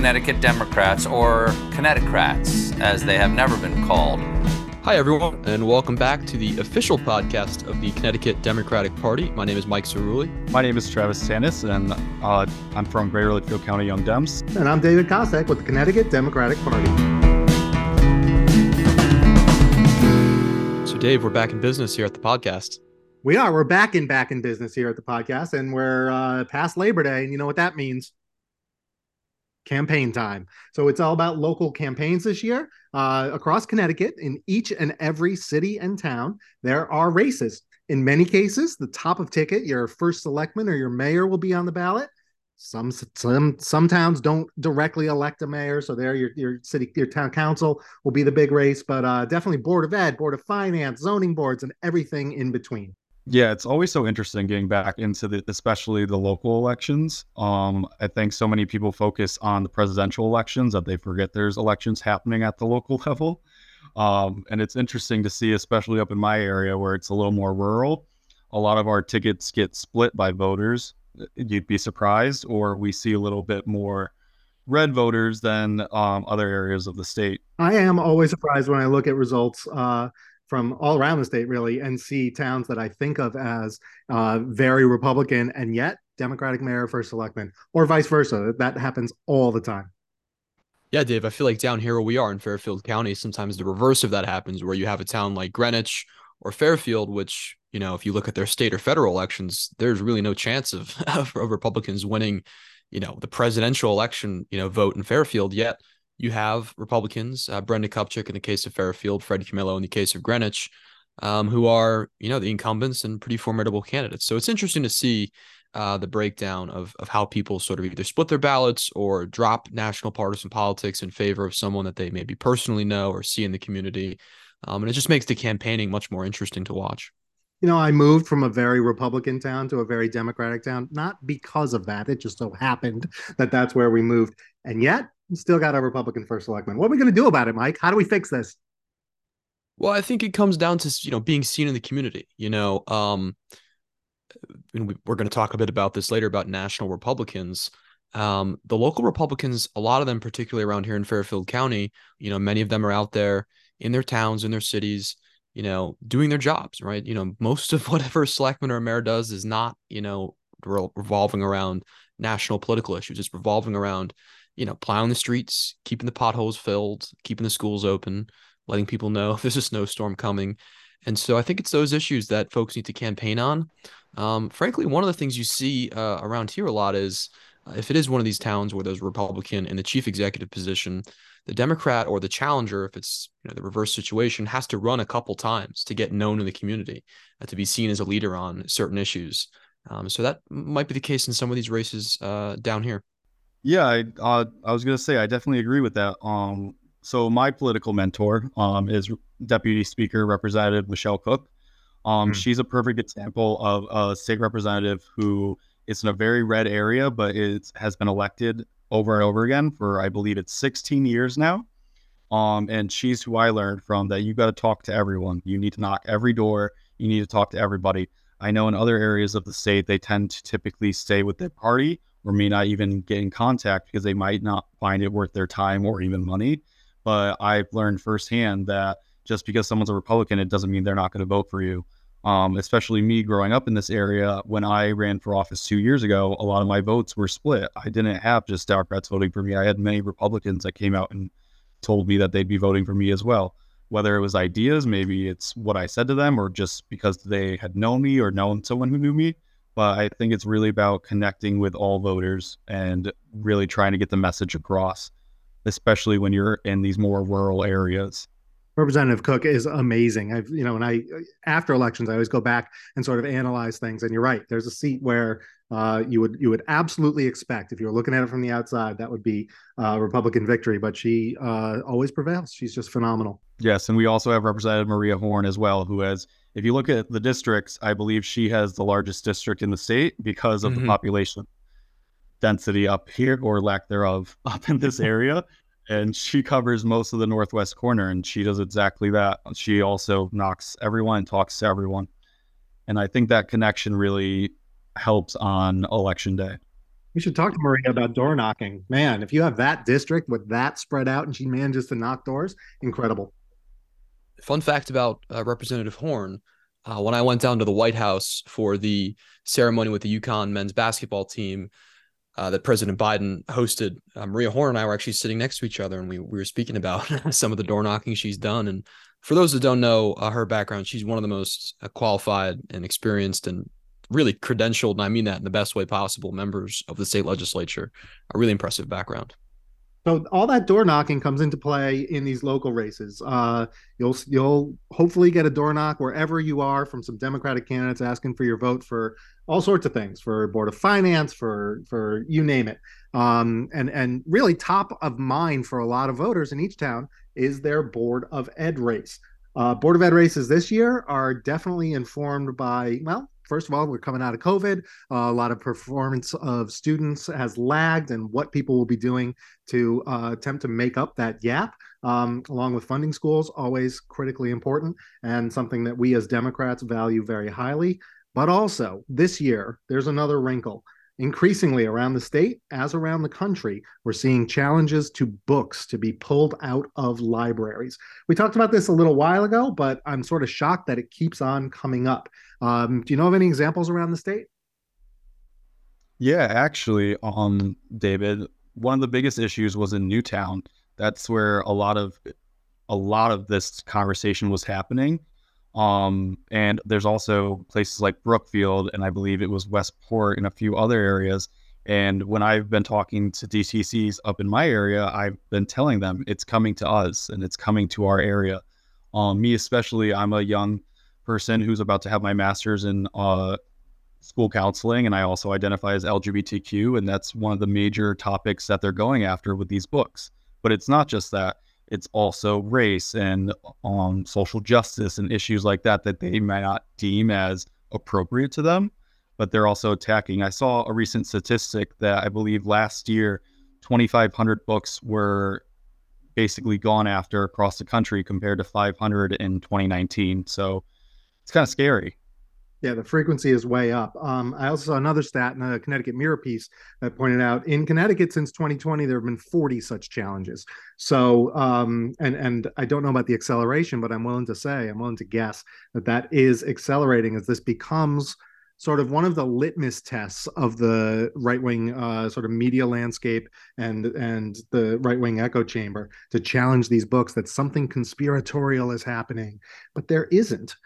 Connecticut Democrats, or Connecticrats, as they have never been called. Hi, everyone, and welcome back to the official podcast of the Connecticut Democratic Party. My name is Mike Cerulli. My name is Travis Tanis, and I'm from Greater Litchfield County Young Dems. And I'm David Kosek with the Connecticut Democratic Party. So, Dave, we're back in business here at the podcast. We are. We're back in business here at the podcast, and we're past Labor Day, and you know what that means. Campaign time. So it's all about local campaigns this year across Connecticut. In each and every city and town, there are races. In many cases, the top of ticket, your first selectman or your mayor, will be on the ballot. Some towns don't directly elect a mayor, so there your town council will be the big race. But definitely Board of Ed, Board of Finance, zoning boards, and everything in between. Yeah, it's always so interesting getting back into especially the local elections. I think so many people focus on the presidential elections that they forget there's elections happening at the local level. And it's interesting to see, especially up in my area where it's a little more rural, a lot of our tickets get split by voters. You'd be surprised, or we see a little bit more red voters than other areas of the state. I am always surprised when I look at results from all around the state, really, and see towns that I think of as very Republican and yet Democratic mayor, first selectman, or vice versa. That happens all the time. Yeah, Dave, I feel like down here where we are in Fairfield County, sometimes the reverse of that happens, where you have a town like Greenwich or Fairfield, which, you know, if you look at their state or federal elections, there's really no chance of Republicans winning, you know, the presidential election, you know, vote in Fairfield. Yet you have Republicans, Brenda Kupchak in the case of Fairfield, Fred Camillo in the case of Greenwich, who are, you know, the incumbents and pretty formidable candidates. So it's interesting to see the breakdown of how people sort of either split their ballots or drop national partisan politics in favor of someone that they maybe personally know or see in the community. And it just makes the campaigning much more interesting to watch. You know, I moved from a very Republican town to a very Democratic town, not because of that. It just so happened that that's where we moved. And yet, we still got a Republican first selectman. What are we going to do about it, Mike? How do we fix this? Well, I think it comes down to, you know, being seen in the community. You know, and we're going to talk a bit about this later about national Republicans. The local Republicans, a lot of them, particularly around here in Fairfield County, you know, many of them are out there in their towns, in their cities, you know, doing their jobs, right? You know, most of whatever a selectman or a mayor does is not, you know, revolving around national political issues. It's revolving around, you know, plowing the streets, keeping the potholes filled, keeping the schools open, letting people know there's a snowstorm coming. And so I think it's those issues that folks need to campaign on. Frankly, one of the things you see around here a lot is if it is one of these towns where there's a Republican in the chief executive position, the Democrat or the challenger, if it's, you know, the reverse situation, has to run a couple times to get known in the community, to be seen as a leader on certain issues. So that might be the case in some of these races down here. Yeah, I was going to say, I definitely agree with that. So my political mentor is Deputy Speaker Representative Michelle Cook. She's a perfect example of a state representative who is in a very red area, but has been elected over and over again for, I believe it's 16 years now. And she's who I learned from, that you got to talk to everyone. You need to knock every door. You need to talk to everybody. I know in other areas of the state, they tend to typically stay with their party or may not even get in contact because they might not find it worth their time or even money. But I've learned firsthand that just because someone's a Republican, it doesn't mean they're not going to vote for you. Especially me growing up in this area, when I ran for office 2 years ago, a lot of my votes were split. I didn't have just Democrats voting for me. I had many Republicans that came out and told me that they'd be voting for me as well. Whether it was ideas, maybe it's what I said to them, or just because they had known me or known someone who knew me. But I think it's really about connecting with all voters and really trying to get the message across, especially when you're in these more rural areas. Representative Cook is amazing. After elections, I always go back and sort of analyze things. And you're right. There's a seat where you would absolutely expect, if you were looking at it from the outside, that would be Republican victory. But she always prevails. She's just phenomenal. Yes, and we also have Representative Maria Horn as well, who has, if you look at the districts, I believe she has the largest district in the state because of the population density up here, or lack thereof, up in this area. And she covers most of the northwest corner, and she does exactly that. She also knocks everyone and talks to everyone. And I think that connection really helps on election day. We should talk to Maria about door knocking. Man, if you have that district with that spread out and she manages to knock doors, incredible. Fun fact about Representative Horn: when I went down to the White House for the ceremony with the UConn men's basketball team that President Biden hosted, Maria Horn and I were actually sitting next to each other, and we were speaking about some of the door knocking she's done. And for those that don't know her background, she's one of the most qualified and experienced and really credentialed, and I mean that in the best way possible, members of the state legislature. A really impressive background. So all that door knocking comes into play in these local races. You'll hopefully get a door knock wherever you are from some Democratic candidates asking for your vote for all sorts of things, for Board of Finance, for you name it. And really top of mind for a lot of voters in each town is their Board of Ed race. Board of Ed races this year are definitely informed by, well, first of all, we're coming out of COVID. A lot of performance of students has lagged, and what people will be doing to attempt to make up that gap, along with funding schools, always critically important and something that we as Democrats value very highly. But also, this year, there's another wrinkle. Increasingly around the state, as around the country, we're seeing challenges to books to be pulled out of libraries. We talked about this a little while ago, but I'm sort of shocked that it keeps on coming up. Do you know of any examples around the state? Yeah, actually, David, one of the biggest issues was in Newtown. That's where a lot of this conversation was happening. And there's also places like Brookfield, and I believe it was Westport and a few other areas. And when I've been talking to DTCs up in my area, I've been telling them it's coming to us and it's coming to our area. Me especially, I'm a young person who's about to have my master's in school counseling, and I also identify as LGBTQ, and that's one of the major topics that they're going after with these books. But it's not just that. It's also race and social justice and issues like that they might not deem as appropriate to them, but they're also attacking. I saw a recent statistic that I believe last year, 2,500 books were basically gone after across the country compared to 500 in 2019. So it's kind of scary. Yeah, the frequency is way up. I also saw another stat in a Connecticut Mirror piece that pointed out in Connecticut since 2020 there have been 40 such challenges. So, and I don't know about the acceleration, but I'm willing to guess that that is accelerating as this becomes sort of one of the litmus tests of the right wing sort of media landscape and the right wing echo chamber to challenge these books that something conspiratorial is happening, but there isn't.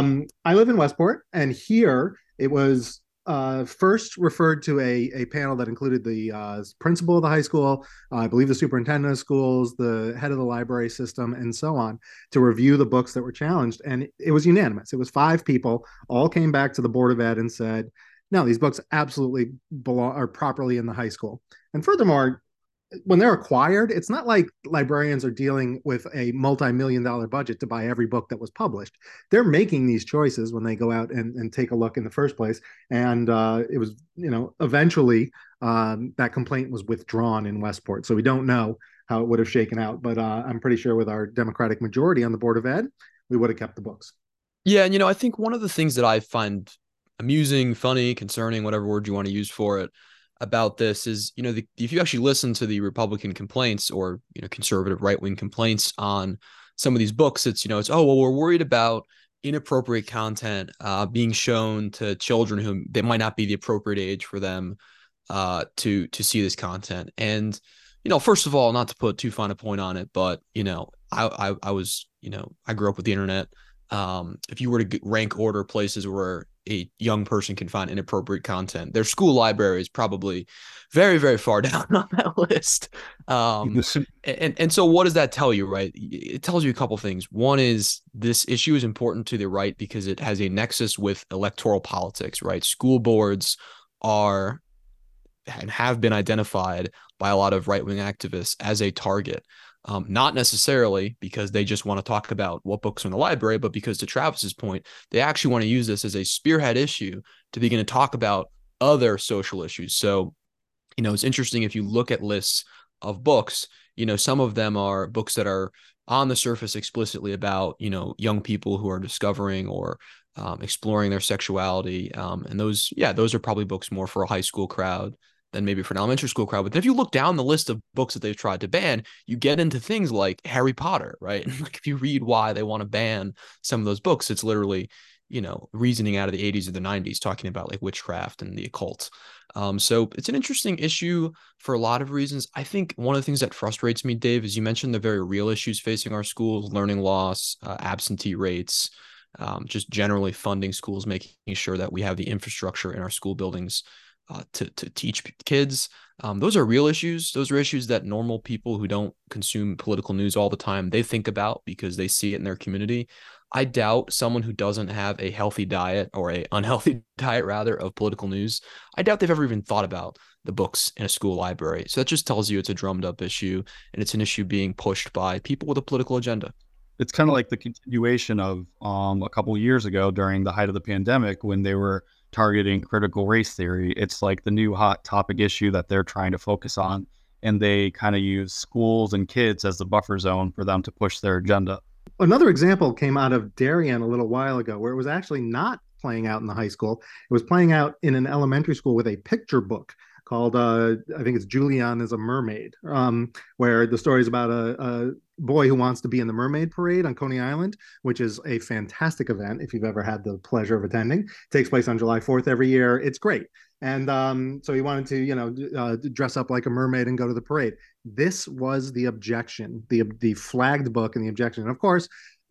I live in Westport, and here it was first referred to a panel that included the principal of the high school, I believe the superintendent of schools, the head of the library system, and so on, to review the books that were challenged. And it was unanimous. It was 5 people, all came back to the Board of Ed and said, no, these books absolutely belong are properly in the high school. And furthermore, when they're acquired, it's not like librarians are dealing with a multi-million-dollar budget to buy every book that was published. They're making these choices when they go out and take a look in the first place. And it was, eventually that complaint was withdrawn in Westport. So we don't know how it would have shaken out, but I'm pretty sure with our Democratic majority on the Board of Ed, we would have kept the books. Yeah, and I think one of the things that I find amusing, funny, concerning, whatever word you want to use for it, about this is, if you actually listen to the Republican complaints or, conservative right-wing complaints on some of these books, it's, oh, well, we're worried about inappropriate content being shown to children who they might not be the appropriate age for them to see this content. And, first of all, not to put too fine a point on it, but, I was, I grew up with the internet. If you were to rank order places where a young person can find inappropriate content, their school library is probably very, very far down on that list. And so what does that tell you, right? It tells you a couple things. One is this issue is important to the right because it has a nexus with electoral politics, right? School boards are and have been identified by a lot of right-wing activists as a target. Not necessarily because they just want to talk about what books are in the library, but because, to Travis's point, they actually want to use this as a spearhead issue to begin to talk about other social issues. So, it's interesting if you look at lists of books, some of them are books that are on the surface explicitly about, young people who are discovering or exploring their sexuality. And those are probably books more for a high school crowd. than maybe for an elementary school crowd. But then if you look down the list of books that they've tried to ban, you get into things like Harry Potter, right? And like if you read why they want to ban some of those books, it's literally, reasoning out of the 80s or the 90s, talking about like witchcraft and the occult. So it's an interesting issue for a lot of reasons. I think one of the things that frustrates me, Dave, is you mentioned the very real issues facing our schools: learning loss, absentee rates, just generally funding schools, making sure that we have the infrastructure in our school buildings to teach kids. Those are real issues. Those are issues that normal people who don't consume political news all the time, they think about because they see it in their community. I doubt someone who doesn't have a healthy diet, or a unhealthy diet rather, of political news, I doubt they've ever even thought about the books in a school library. So that just tells you it's a drummed up issue, and it's an issue being pushed by people with a political agenda. It's kind of like the continuation of a couple of years ago during the height of the pandemic when they were targeting critical race theory. It's like the new hot topic issue that they're trying to focus on, and they kind of use schools and kids as the buffer zone for them to push their agenda. Another example came out of Darien a little while ago, where it was actually not playing out in the high school. It was playing out in an elementary school with a picture book called, I think it's Julian is a Mermaid, where the story is about a boy who wants to be in the mermaid parade on Coney Island, which is a fantastic event if you've ever had the pleasure of attending. It takes place on July 4th every year. It's great. And so he wanted to, dress up like a mermaid and go to the parade. This was the objection, the flagged book and the objection. And of course,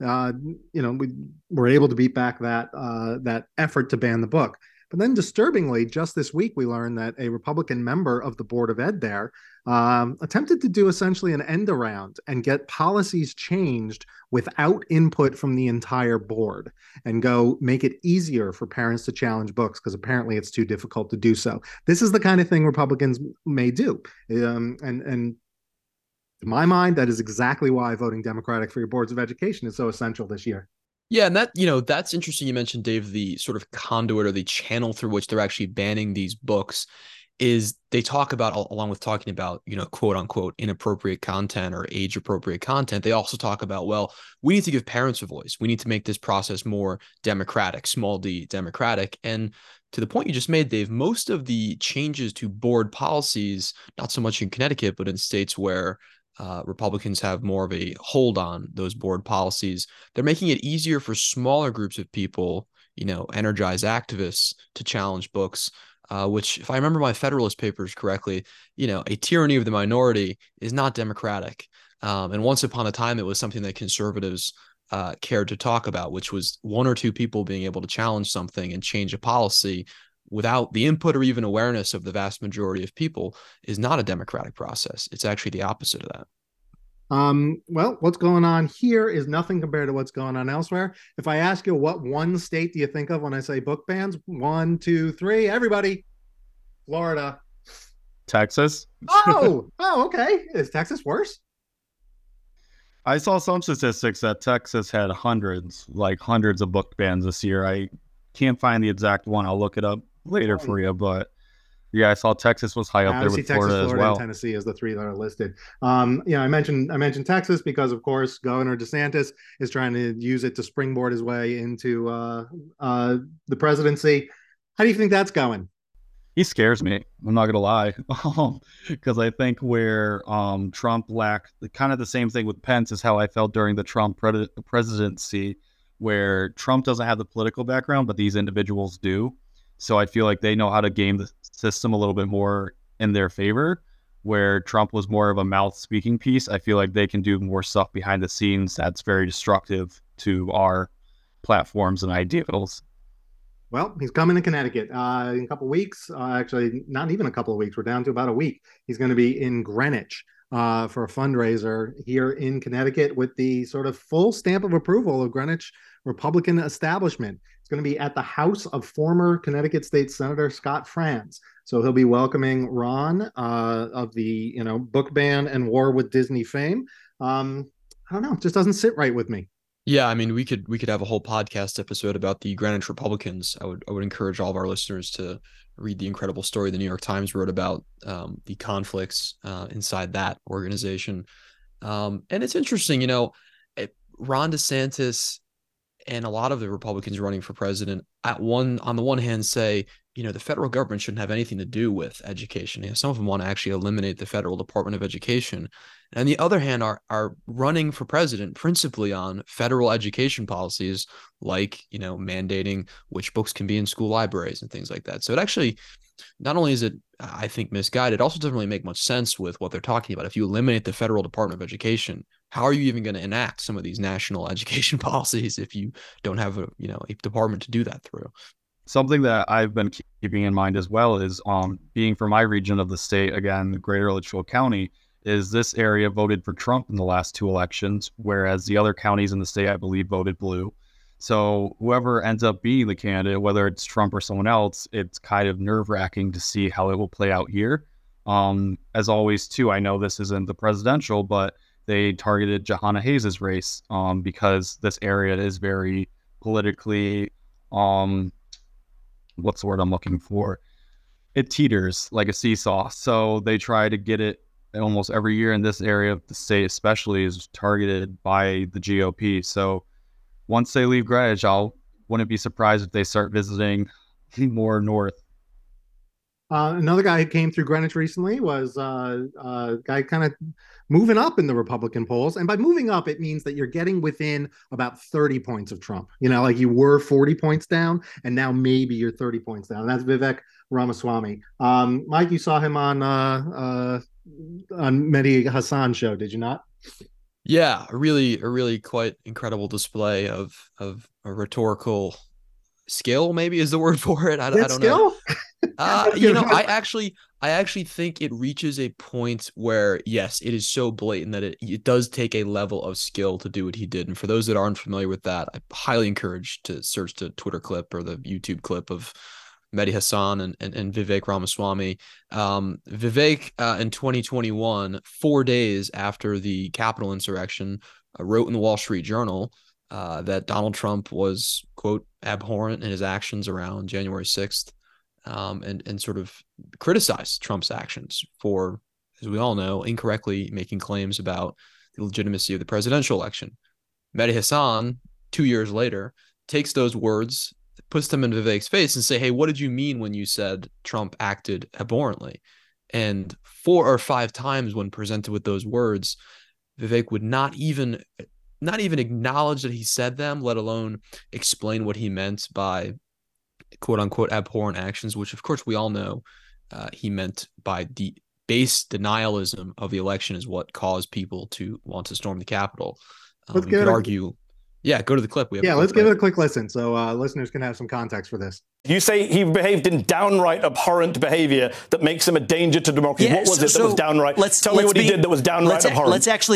we were able to beat back that effort to ban the book. But then disturbingly, just this week, we learned that a Republican member of the Board of Ed there attempted to do essentially an end around and get policies changed without input from the entire board, and go make it easier for parents to challenge books because apparently it's too difficult to do so. This is the kind of thing Republicans may do. And in my mind, that is exactly why voting Democratic for your boards of education is so essential this year. Yeah, and that's interesting. You mentioned, Dave, the sort of conduit or the channel through which they're actually banning these books is they talk about, along with talking about, quote unquote, inappropriate content or age appropriate content. They also talk about, well, we need to give parents a voice. We need to make this process more democratic, small d democratic. And to the point you just made, Dave, most of the changes to board policies, not so much in Connecticut, but in states where Republicans have more of a hold on those board policies, they're making it easier for smaller groups of people, energized activists, to challenge books, which, if I remember my Federalist Papers correctly, a tyranny of the minority is not democratic. And once upon a time, it was something that conservatives cared to talk about, which was one or two people being able to challenge something and change a policy without the input or even awareness of the vast majority of people is not a democratic process. It's actually the opposite of that. Well, what's going on here is nothing compared to what's going on elsewhere. If I ask you, what one state do you think of when I say book bans? 1, 2, 3, everybody. Florida. Texas. Okay. Is Texas worse? I saw some statistics that Texas had hundreds of book bans this year. I can't find the exact one. I'll look it up later for you, but yeah, I saw Texas was high up there with Florida as well. And Tennessee is the three that are listed. I mentioned Texas because, of course, Governor DeSantis is trying to use it to springboard his way into the presidency. How do you think that's going? He scares me. I'm not gonna lie, because I think where Trump lacked kind of the same thing with Pence is how I felt during the Trump presidency, where Trump doesn't have the political background, but these individuals do. So I feel like they know how to game the system a little bit more in their favor, where Trump was more of a mouth speaking piece. I feel like they can do more stuff behind the scenes that's very destructive to our platforms and ideals. Well, he's coming to Connecticut in a couple of weeks. Actually, not even a couple of weeks. We're down to about a week. He's going to be in Greenwich for a fundraiser here in Connecticut with the sort of full stamp of approval of Greenwich Republican establishment. It's going to be at the house of former Connecticut State Senator Scott Franz. So he'll be welcoming Ron of the book ban and war with Disney fame. I don't know. It just doesn't sit right with me. Yeah, I mean, we could have a whole podcast episode about the Greenwich Republicans. I would encourage all of our listeners to read the incredible story the New York Times wrote about the conflicts inside that organization. And it's interesting, Ron DeSantis and a lot of the Republicans running for president on the one hand say, the federal government shouldn't have anything to do with education. Some of them want to actually eliminate the federal Department of Education. And on the other hand, are running for president principally on federal education policies like, mandating which books can be in school libraries and things like that. So it actually, not only is it, I think, misguided, it also doesn't really make much sense with what they're talking about. If you eliminate the federal Department of Education, how are you even going to enact some of these national education policies if you don't have a department to do that through? Something that I've been keeping in mind as well is being from my region of the state, again, Greater Litchfield County, is this area voted for Trump in the last 2 elections, whereas the other counties in the state, I believe, voted blue. So whoever ends up being the candidate, whether it's Trump or someone else, it's kind of nerve-wracking to see how it will play out here. As always, too, I know this isn't the presidential, but they targeted Jahana Hayes' race because this area is very politically, what's the word I'm looking for? It teeters like a seesaw. So they try to get it almost every year, in this area of the state especially is targeted by the GOP. So once they leave Greenwich, wouldn't be surprised if they start visiting more north. Another guy who came through Greenwich recently was a guy kind of moving up in the Republican polls. And by moving up, it means that you're getting within about 30 points of Trump. like you were 40 points down, and now maybe you're 30 points down. And that's Vivek Ramaswamy. Mike, you saw him on Mehdi Hasan show, did you not? Yeah, a really quite incredible display of a rhetorical skill, maybe is the word for it. I don't know. I actually think it reaches a point where, yes, it is so blatant that it does take a level of skill to do what he did. And for those that aren't familiar with that, I highly encourage to search the Twitter clip or the YouTube clip of Mehdi Hasan and Vivek Ramaswamy. Vivek in 2021, 4 days after the Capitol insurrection, wrote in the Wall Street Journal that Donald Trump was, quote, abhorrent in his actions around January 6th, and sort of criticized Trump's actions for, as we all know, incorrectly making claims about the legitimacy of the presidential election. Mehdi Hasan, 2 years later, takes those words, puts them in Vivek's face and say, hey, what did you mean when you said Trump acted abhorrently? And 4 or 5 times when presented with those words, Vivek would not even acknowledge that he said them, let alone explain what he meant by quote unquote abhorrent actions, which of course we all know he meant by the base denialism of the election is what caused people to want to storm the Capitol. You could argue. Yeah, go to the clip. Let's give it a quick listen so listeners can have some context for this. You say he behaved in downright abhorrent behavior that makes him a danger to democracy. What was it that was downright? Tell me what he did that was downright abhorrent. Let's actually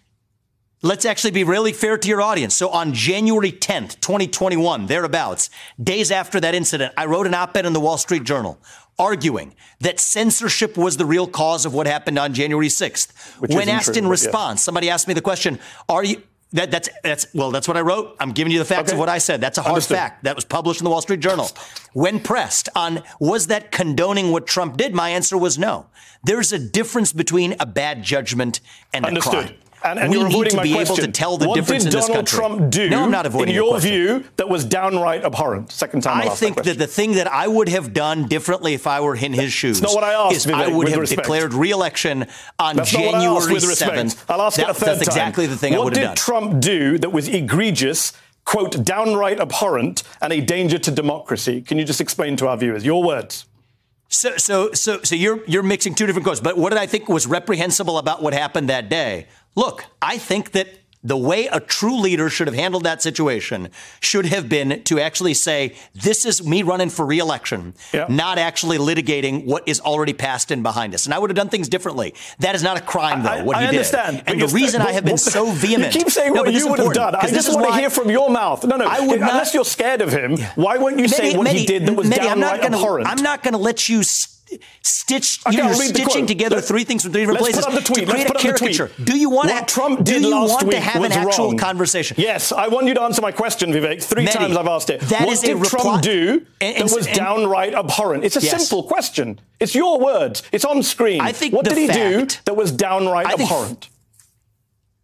be really fair to your audience. So on January 10th, 2021, thereabouts, days after that incident, I wrote an op-ed in the Wall Street Journal arguing that censorship was the real cause of what happened on January 6th. When asked in response, somebody asked me the question, are you... That's what I wrote. I'm giving you the facts of what I said. That's a hard fact. That was published in the Wall Street Journal. When pressed on, was that condoning what Trump did? My answer was no. There's a difference between a bad judgment and a crime. And we you're need avoiding to my be question. able to tell the difference in this country. What did Donald Trump do, no, I'm not avoiding in your view, that was downright abhorrent? Second time I think that the thing that I would have done differently if I were in his shoes not what I asked, is Vivek, I would have respect. declared re-election on January 7th. I'll ask it a third time. That's exactly the thing I would have done. What did Trump do that was egregious, quote, downright abhorrent, and a danger to democracy? Can you just explain to our viewers? Your words. So you're mixing two different quotes. But what did I think was reprehensible about what happened that day? Look, I think that the way a true leader should have handled that situation should have been to actually say, this is me running for re-election, not actually litigating what is already passed and behind us. And I would have done things differently. That is not a crime, though, what he did. I understand. And the reason I have been so vehement... You keep saying what you would have done. I just want to hear from your mouth. No, unless you're scared of him, why won't you say what he did that was downright abhorrent? I'm not going to let you... You're stitching together three things from three different places to create a caricature. Do you want to have an actual conversation? Yes, I want you to answer my question, Vivek. Three times I've asked it. What did Trump do that was downright abhorrent? It's a simple question. It's your words. It's on screen. What did he do that was downright abhorrent?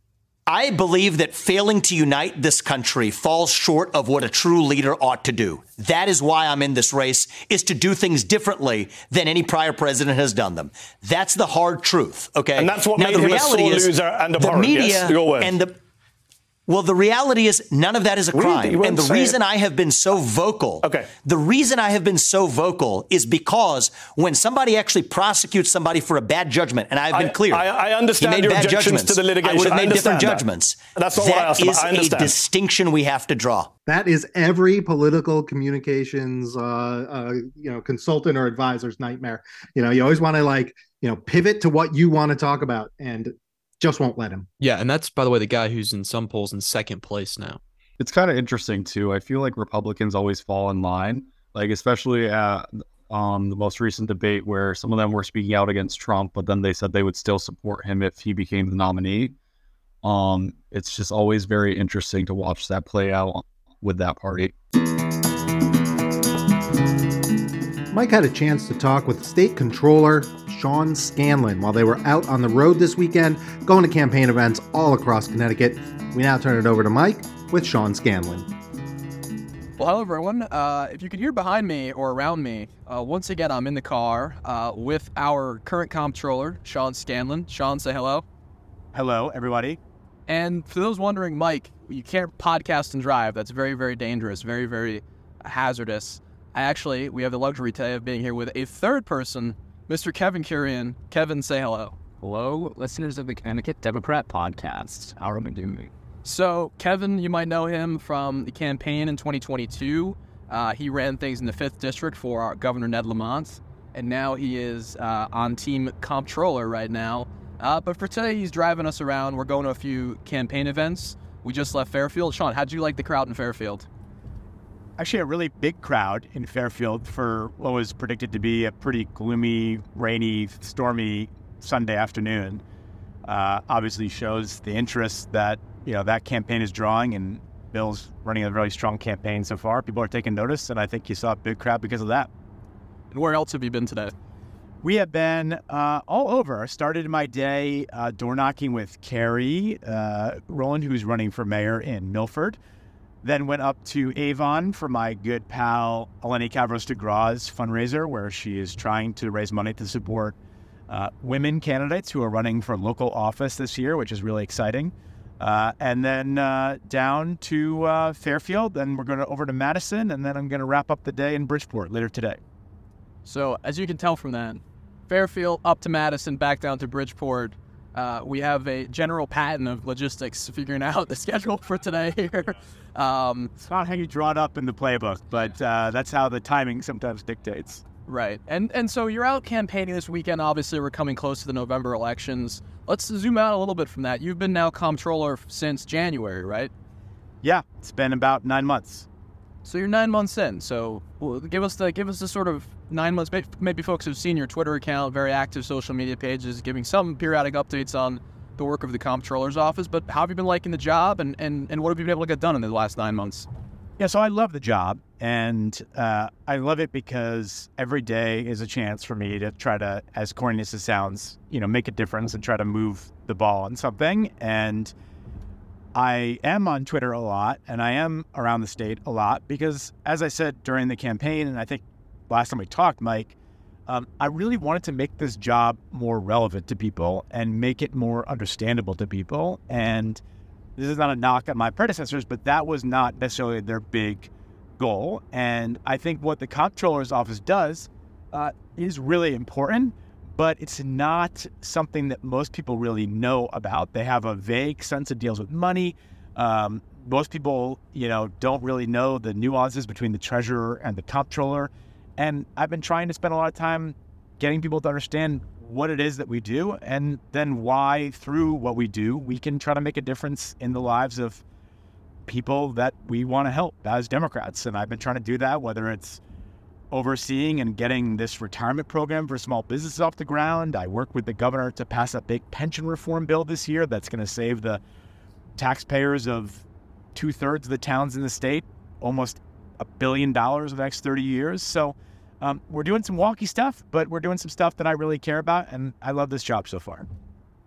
I believe that failing to unite this country falls short of what a true leader ought to do. That is why I'm in this race, is to do things differently than any prior president has done them. That's the hard truth, okay? And that's what made him a sore loser and abhorrent. The media yes, your word. and well, the reality is none of that is a crime. And the reason I have been so vocal, the reason I have been so vocal is because when somebody actually prosecutes somebody for a bad judgment, and I've been clear, I understand he made your bad objections judgments. to the litigation. I would have made different that. judgments. That's not what I asked about. I That is a understand. distinction we have to draw. That is every political communications, consultant or advisor's nightmare. You always want to pivot to what you want to talk about, and just won't let him. Yeah, and that's, by the way, the guy who's in some polls in second place now. It's kind of interesting too. I feel like Republicans always fall in line, like especially at the most recent debate where some of them were speaking out against Trump, but then they said they would still support him if he became the nominee. It's just always very interesting to watch that play out with that party. Mike had a chance to talk with State Controller Sean Scanlon while they were out on the road this weekend, going to campaign events all across Connecticut. We now turn it over to Mike with Sean Scanlon. Well, hello, everyone. If you can hear behind me or around me, once again, I'm in the car with our current comptroller, Sean Scanlon. Sean, say hello. Hello, everybody. And for those wondering, Mike, you can't podcast and drive. That's very, very dangerous, very, very hazardous. We have the luxury today of being here with a third person, Mr. Kevin Kurian. Kevin, say hello. Hello, listeners of the Connecticut Democrat podcast. How are we doing? So, Kevin, you might know him from the campaign in 2022. He ran things in the 5th District for Governor Ned Lamont, and now he is on Team Comptroller right now. But for today, he's driving us around. We're going to a few campaign events. We just left Fairfield. Sean, how'd you like the crowd in Fairfield? Actually, a really big crowd in Fairfield for what was predicted to be a pretty gloomy, rainy, stormy Sunday afternoon. Obviously shows the interest that that campaign is drawing, and Bill's running a really strong campaign so far. People are taking notice, and I think you saw a big crowd because of that. And where else have you been today? We have been all over. Started my day door knocking with Carrie Rowland, who's running for mayor in Milford. Then went up to Avon for my good pal Eleni Kavros-DeGraw's fundraiser, where she is trying to raise money to support women candidates who are running for local office this year, which is really exciting. And then down to Fairfield, then we're going over to Madison, and then I'm going to wrap up the day in Bridgeport later today. So, as you can tell from that, Fairfield up to Madison, back down to Bridgeport. We have a general pattern of logistics figuring out the schedule for today here. It's not how you draw it up in the playbook, but that's how the timing sometimes dictates. Right. And so you're out campaigning this weekend. Obviously, we're coming close to the November elections. Let's zoom out a little bit from that. You've been now comptroller since January, right? Yeah, it's been about 9 months. So you're 9 months in. So give us the sort of 9 months. Maybe folks have seen your Twitter account, very active social media pages, giving some periodic updates on the work of the comptroller's office. But how have you been liking the job, and what have you been able to get done in the last 9 months? Yeah, so I love the job, and I love it because every day is a chance for me to try to, as corny as it sounds, make a difference and try to move the ball on something. And I am on Twitter a lot, and I am around the state a lot because, as I said during the campaign, and I think last time we talked, Mike, I really wanted to make this job more relevant to people and make it more understandable to people. And this is not a knock on my predecessors, but that was not necessarily their big goal. And I think what the comptroller's office does is really important, but it's not something that most people really know about. They have a vague sense of deals with money. Most people, don't really know the nuances between the treasurer and the comptroller. And I've been trying to spend a lot of time getting people to understand what it is that we do, and then why, through what we do, we can try to make a difference in the lives of people that we want to help as Democrats. And I've been trying to do that, whether it's overseeing and getting this retirement program for small businesses off the ground. I work with the governor to pass a big pension reform bill this year that's going to save the taxpayers of 2/3 of the towns in the state almost $1 billion over the next 30 years. So we're doing some wonky stuff, but we're doing some stuff that I really care about, and I love this job so far.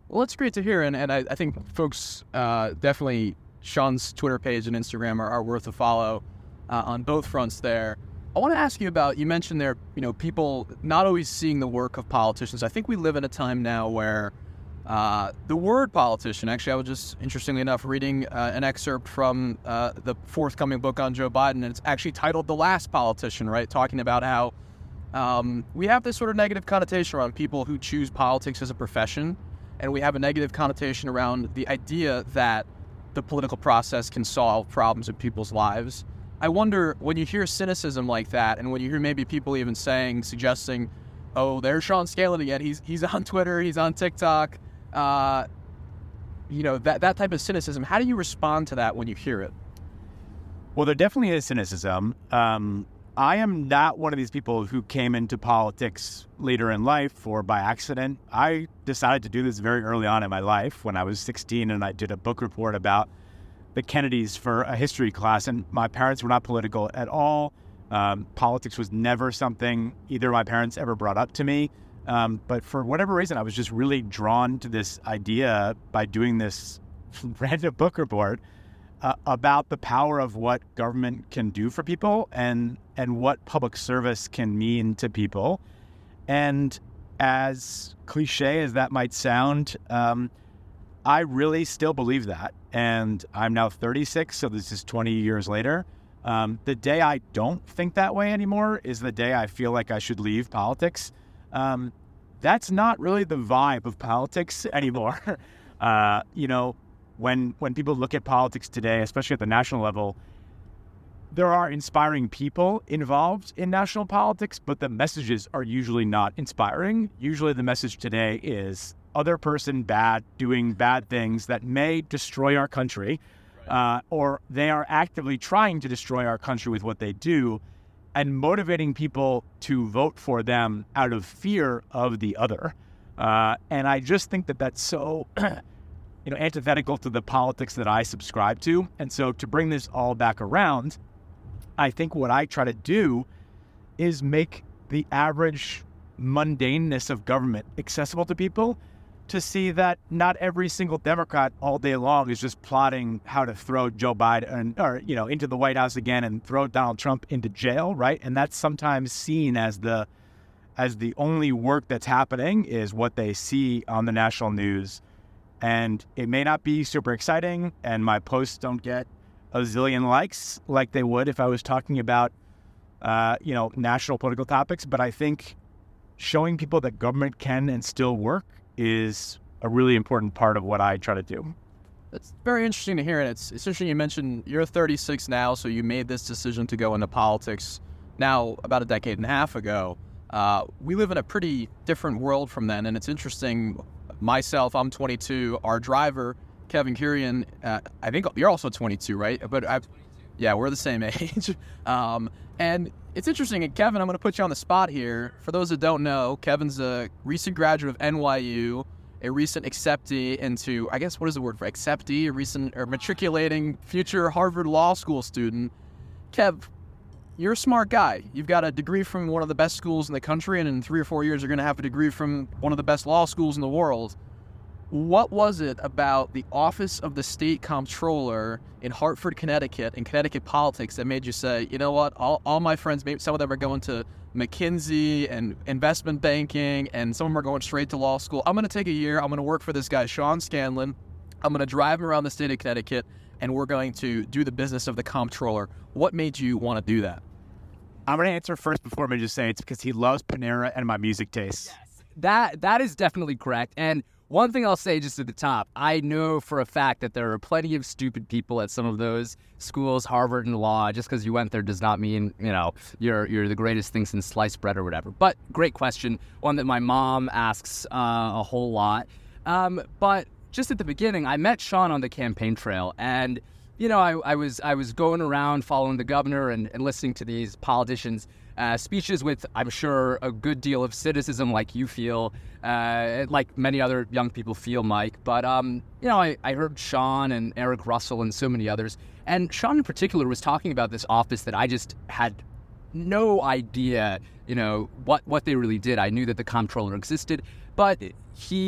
Well, it's great to hear, and I think folks definitely, Sean's Twitter page and Instagram are worth a follow on both fronts there. I want to ask you about, you mentioned there, people not always seeing the work of politicians. I think we live in a time now where the word politician, actually, I was just, interestingly enough, reading an excerpt from the forthcoming book on Joe Biden, and it's actually titled The Last Politician, right? Talking about how we have this sort of negative connotation around people who choose politics as a profession, and we have a negative connotation around the idea that the political process can solve problems in people's lives. I wonder, when you hear cynicism like that, and when you hear maybe people even suggesting, oh, there's Sean Scanlon again, he's on Twitter, he's on TikTok, that type of cynicism, how do you respond to that when you hear it? Well, there definitely is cynicism. I am not one of these people who came into politics later in life or by accident. I decided to do this very early on in my life when I was 16, and I did a book report about the Kennedys for a history class, and my parents were not political at all. Politics was never something either of my parents ever brought up to me. But for whatever reason, I was just really drawn to this idea by doing this random book report about the power of what government can do for people and what public service can mean to people. And as cliche as that might sound, I really still believe that. And I'm now 36, so this is 20 years later. The day I don't think that way anymore is the day I feel like I should leave politics. That's not really the vibe of politics anymore. When people look at politics today, especially at the national level, there are inspiring people involved in national politics, but the messages are usually not inspiring. Usually the message today is other person bad, doing bad things that may destroy our country, or they are actively trying to destroy our country with what they do, and motivating people to vote for them out of fear of the other. And I just think that that's so antithetical to the politics that I subscribe to. And so to bring this all back around, I think what I try to do is make the average mundaneness of government accessible to people, to see that not every single Democrat all day long is just plotting how to throw Joe Biden into the White House again and throw Donald Trump into jail, right? And that's sometimes seen as the only work that's happening is what they see on the national news. And it may not be super exciting, and my posts don't get a zillion likes like they would if I was talking about, national political topics. But I think showing people that government can and still work is a really important part of what I try to do. That's very interesting to hear. And it's interesting you mentioned you're 36 now, so you made this decision to go into politics now about a decade and a half ago. We live in a pretty different world from then, and it's interesting. Myself, I'm 22. Our driver, Kevin Kurian, I think you're also 22, right? But yeah, we're the same age. And it's interesting. And Kevin, I'm going to put you on the spot here. For those that don't know, Kevin's a recent graduate of NYU, a recent acceptee into, I guess, what is the word for acceptee? A matriculating future Harvard Law School student. Kev, you're a smart guy. You've got a degree from one of the best schools in the country, and in 3 or 4 years, you're going to have a degree from one of the best law schools in the world. What was it about the office of the state comptroller in Hartford, Connecticut, and Connecticut politics that made you say, you know what, all my friends, maybe some of them are going to McKinsey and investment banking, and some of them are going straight to law school. I'm going to take a year. I'm going to work for this guy, Sean Scanlon. I'm going to drive him around the state of Connecticut, and we're going to do the business of the comptroller. What made you want to do that? I'm going to answer first before I just say it's because he loves Panera and my music tastes. Yes, that is definitely correct. And one thing I'll say just at the top, I know for a fact that there are plenty of stupid people at some of those schools, Harvard and law. Just because you went there does not mean, you're the greatest thing since sliced bread or whatever. But great question, one that my mom asks a whole lot. But just at the beginning, I met Sean on the campaign trail, and I was going around following the governor and listening to these politicians' speeches with, I'm sure, a good deal of cynicism like you feel, like many other young people feel, Mike. But, I heard Sean and Eric Russell and so many others. And Sean in particular was talking about this office that I just had no idea, what they really did. I knew that the comptroller existed, but he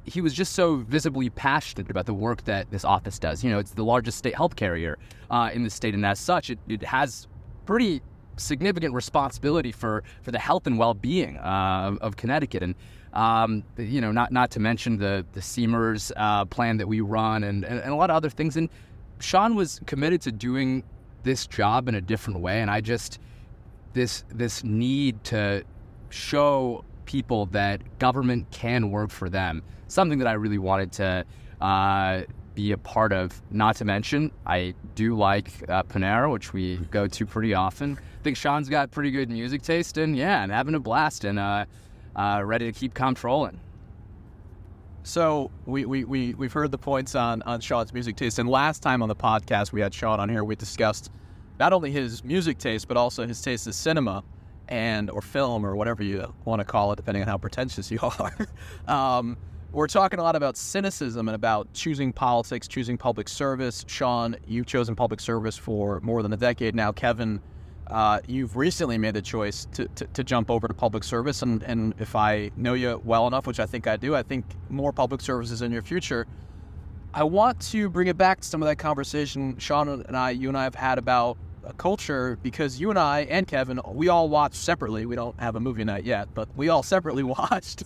he was just so visibly passionate about the work that this office does. You know, it's the largest state health carrier in the state, and as such, it has pretty significant responsibility for the health and well-being of Connecticut. And you know, not to mention the Seamers plan that we run and a lot of other things. And Sean was committed to doing this job in a different way, and I just this need to show people that government can work for them, something that I really wanted to be a part of. Not to mention, I do like Panera, which we go to pretty often. I think Sean's got pretty good music taste, and having a blast, and ready to keep controlling. So we've heard the points on Sean's music taste, and last time on the podcast we had Sean on here, we discussed not only his music taste but also his taste in cinema or film or whatever you want to call it, depending on how pretentious you are. We're talking a lot about cynicism and about choosing politics, choosing public service. Sean, you've chosen public service for more than a decade now. Kevin, you've recently made the choice to jump over to public service, and if I know you well enough, which I think I do, I think more public services in your future. I want to bring it back to some of that conversation Sean and you and I have had about culture, because you and I and Kevin, we all watched separately. We don't have a movie night yet, but we all separately watched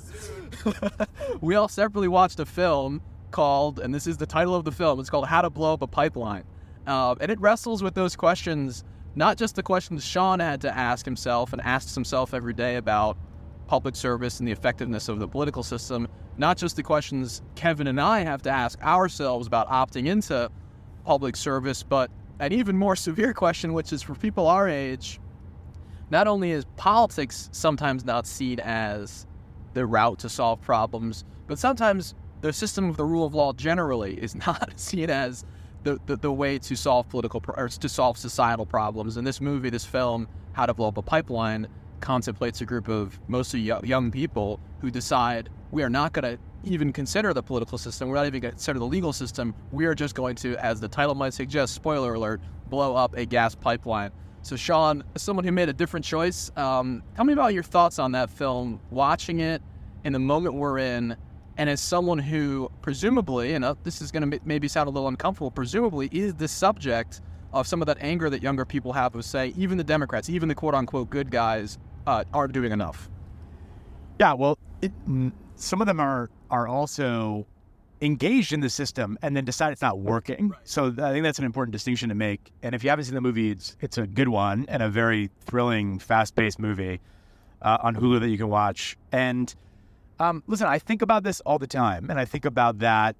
a film called, and this is the title of the film, it's called How to Blow Up a Pipeline. And it wrestles with those questions, not just the questions Sean had to ask himself and asks himself every day about public service and the effectiveness of the political system, not just the questions Kevin and I have to ask ourselves about opting into public service, but an even more severe question, which is for people our age, not only is politics sometimes not seen as the route to solve problems, but sometimes the system of the rule of law generally is not seen as the way to solve to solve societal problems. And this movie, this film, How to Blow Up a Pipeline, contemplates a group of mostly young people who decide we are not going to even consider the political system. We're not even going to consider the legal system. We are just going to, as the title might suggest, spoiler alert, blow up a gas pipeline. So Sean, as someone who made a different choice, tell me about your thoughts on that film, watching it in the moment we're in, and as someone who presumably, and this is going to maybe sound a little uncomfortable, presumably is the subject of some of that anger that younger people have of, say, even the Democrats, even the quote-unquote good guys aren't doing enough. Yeah, well, some of them are also engaged in the system and then decide it's not working. Right. So I think that's an important distinction to make. And if you haven't seen the movie, it's a good one and a very thrilling, fast-paced movie on Hulu that you can watch. And listen, I think about this all the time, and I think about that,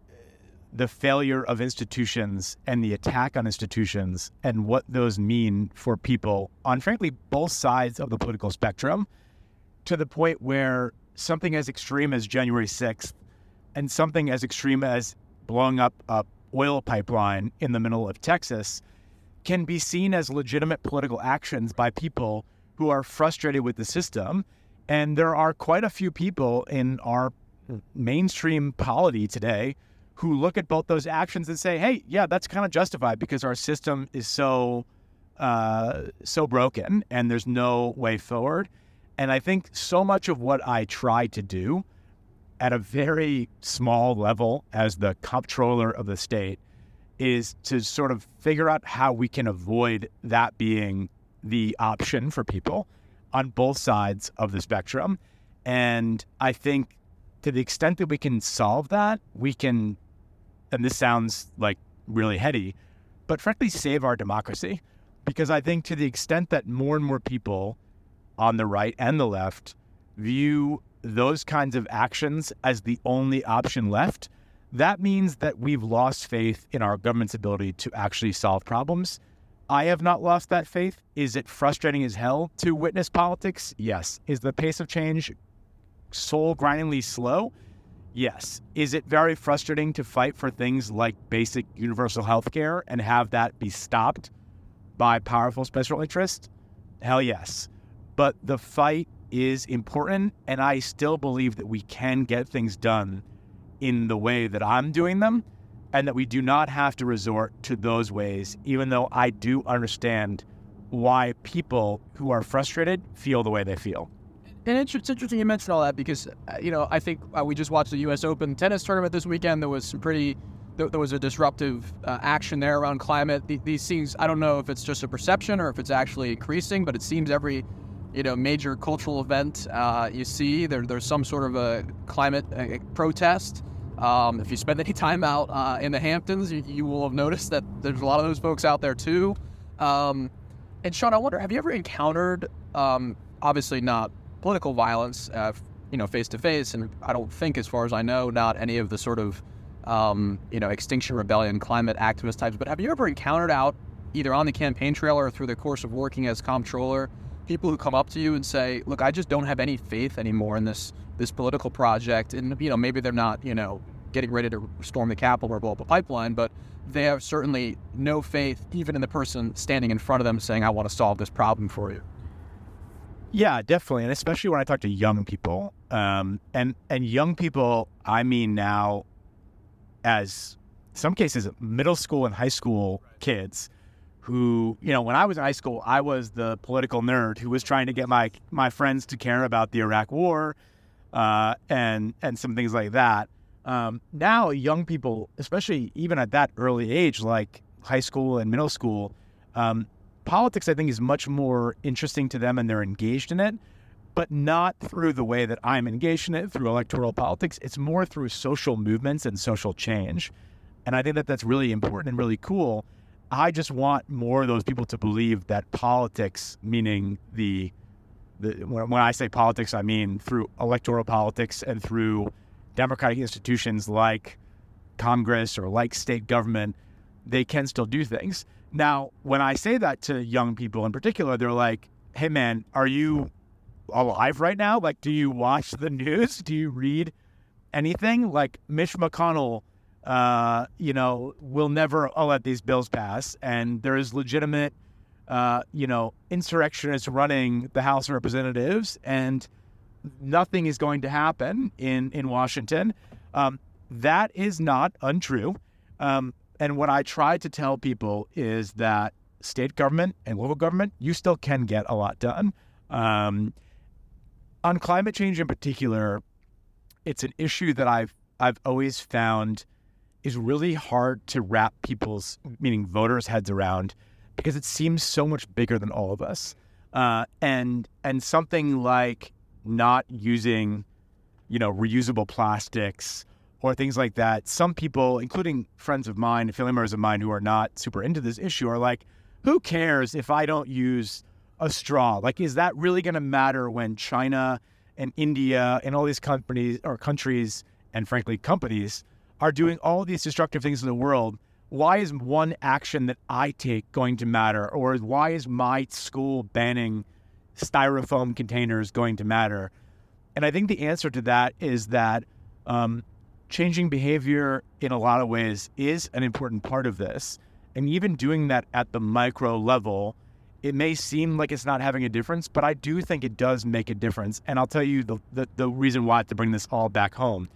the failure of institutions and the attack on institutions and what those mean for people on, frankly, both sides of the political spectrum, to the point where something as extreme as January 6th and something as extreme as blowing up a oil pipeline in the middle of Texas can be seen as legitimate political actions by people who are frustrated with the system. And there are quite a few people in our mainstream polity today who look at both those actions and say, hey, yeah, that's kind of justified because our system is so broken and there's no way forward. And I think so much of what I try to do at a very small level as the comptroller of the state is to sort of figure out how we can avoid that being the option for people on both sides of the spectrum. And I think to the extent that we can solve that, we can, and this sounds like really heady, but frankly save our democracy. Because I think to the extent that more and more people on the right and the left view those kinds of actions as the only option left, that means that we've lost faith in our government's ability to actually solve problems. I have not lost that faith. Is it frustrating as hell to witness politics? Yes. Is the pace of change soul-grindingly slow? Yes. Is it very frustrating to fight for things like basic universal health care and have that be stopped by powerful special interests? Hell yes. But the fight is important, and I still believe that we can get things done in the way that I'm doing them, and that we do not have to resort to those ways, even though I do understand why people who are frustrated feel the way they feel. And it's interesting you mentioned all that because, I think we just watched the U.S. Open tennis tournament this weekend. There was there was a disruptive action there around climate. These things, I don't know if it's just a perception or if it's actually increasing, but it seems every, major cultural event you see, there's some sort of a climate protest. If you spend any time out in the Hamptons, you will have noticed that there's a lot of those folks out there too. And Sean, I wonder, have you ever encountered, obviously not political violence, face to face, and I don't think, as far as I know, not any of the sort of, Extinction Rebellion, climate activist types, but have you ever encountered out, either on the campaign trail or through the course of working as comptroller, people who come up to you and say, look, I just don't have any faith anymore in this political project, and, maybe they're not, getting ready to storm the Capitol or blow up a pipeline, but they have certainly no faith even in the person standing in front of them saying, I want to solve this problem for you? Yeah, definitely. And especially when I talk to young people, and young people, I mean now, as some cases, middle school and high school kids who, when I was in high school, I was the political nerd who was trying to get my friends to care about the Iraq War, and some things like that. Now, young people, especially even at that early age, like high school and middle school, politics, I think, is much more interesting to them and they're engaged in it, but not through the way that I'm engaged in it, through electoral politics. It's more through social movements and social change. And I think that that's really important and really cool. I just want more of those people to believe that politics, meaning when I say politics, I mean through electoral politics and through democratic institutions like Congress or like state government, they can still do things. Now, when I say that to young people in particular, they're like, hey, man, are you alive right now? Like, do you watch the news? Do you read anything? Like, Mitch McConnell, will never let these bills pass. And there is legitimate, insurrectionists running the House of Representatives, and nothing is going to happen in Washington. That is not untrue. And what I try to tell people is that state government and local government, you still can get a lot done. On climate change in particular, it's an issue that I've always found is really hard to wrap people's, meaning voters' heads around, because it seems so much bigger than all of us. And something like not using, reusable plastics or things like that. Some people, including friends of mine, family members of mine who are not super into this issue, are like, who cares if I don't use a straw? Like, is that really going to matter when China and India and all these countries and frankly companies are doing all these destructive things in the world? Why is one action that I take going to matter? Or why is my school banning styrofoam containers going to matter? And I think the answer to that is that changing behavior in a lot of ways is an important part of this. And even doing that at the micro level, it may seem like it's not having a difference, but I do think it does make a difference. And I'll tell you the reason why, to bring this all back home.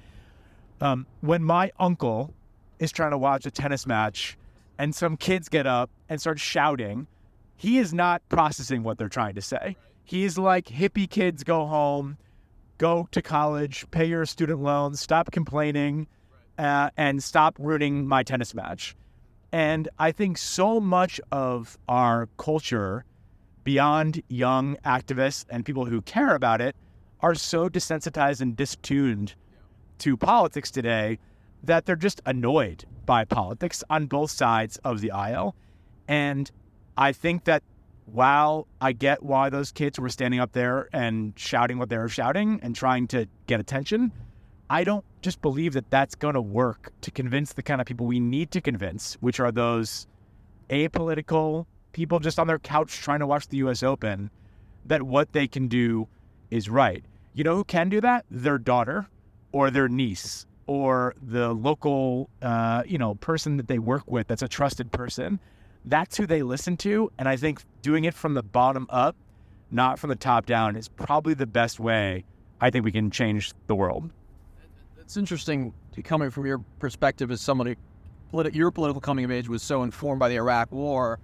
When my uncle is trying to watch a tennis match and some kids get up and start shouting, he is not processing what they're trying to say. He's like, hippie kids, go home, go to college, pay your student loans, stop complaining, and stop ruining my tennis match. And I think so much of our culture, beyond young activists and people who care about it, are so desensitized and distuned to politics today that they're just annoyed by politics on both sides of the aisle. And I think that while I get why those kids were standing up there and shouting what they were shouting and trying to get attention, I don't just believe that that's going to work to convince the kind of people we need to convince, which are those apolitical people just on their couch trying to watch the U.S. Open, that what they can do is right. You know who can do that? Their daughter or their niece or the local, person that they work with that's a trusted person. That's who they listen to. And I think doing it from the bottom up, not from the top down, is probably the best way I think we can change the world. It's interesting coming from your perspective as somebody, your political coming of age was so informed by the Iraq War.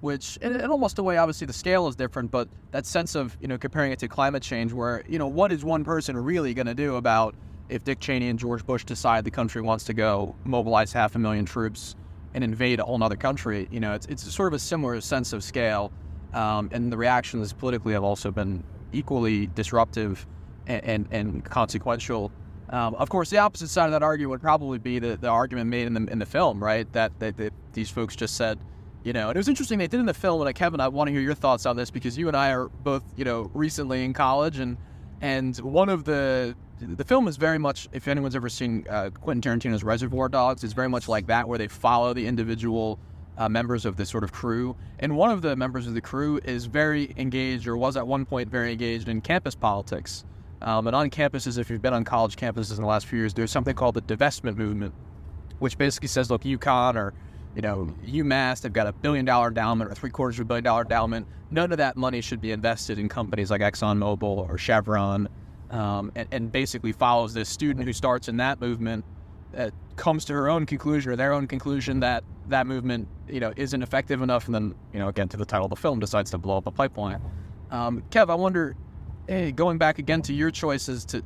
which in almost a way, obviously the scale is different, but that sense of, comparing it to climate change where, what is one person really going to do about if Dick Cheney and George Bush decide the country wants to go mobilize 500,000 troops and invade a whole other country? It's sort of a similar sense of scale. And the reactions politically have also been equally disruptive and consequential. Of course, the opposite side of that argument would probably be the argument made in the film, right? That these folks just said, and it was interesting they did in the film. And Kevin, I want to hear your thoughts on this because you and I are both, recently in college, and one of the film is very much, if anyone's ever seen Quentin Tarantino's Reservoir Dogs, it's very much like that, where they follow the individual members of this sort of crew. And one of the members of the crew is very engaged, or was at one point very engaged in campus politics. And on campuses, if you've been on college campuses in the last few years, there's something called the divestment movement, which basically says, look, UConn or UMass, they've got $1 billion endowment or $750 million endowment. None of that money should be invested in companies like ExxonMobil or Chevron, and basically follows this student who starts in that movement, comes to her own conclusion or their own conclusion that movement, isn't effective enough, and then, again, to the title of the film, decides to blow up a pipeline. Kev, I wonder, going back again to your choices to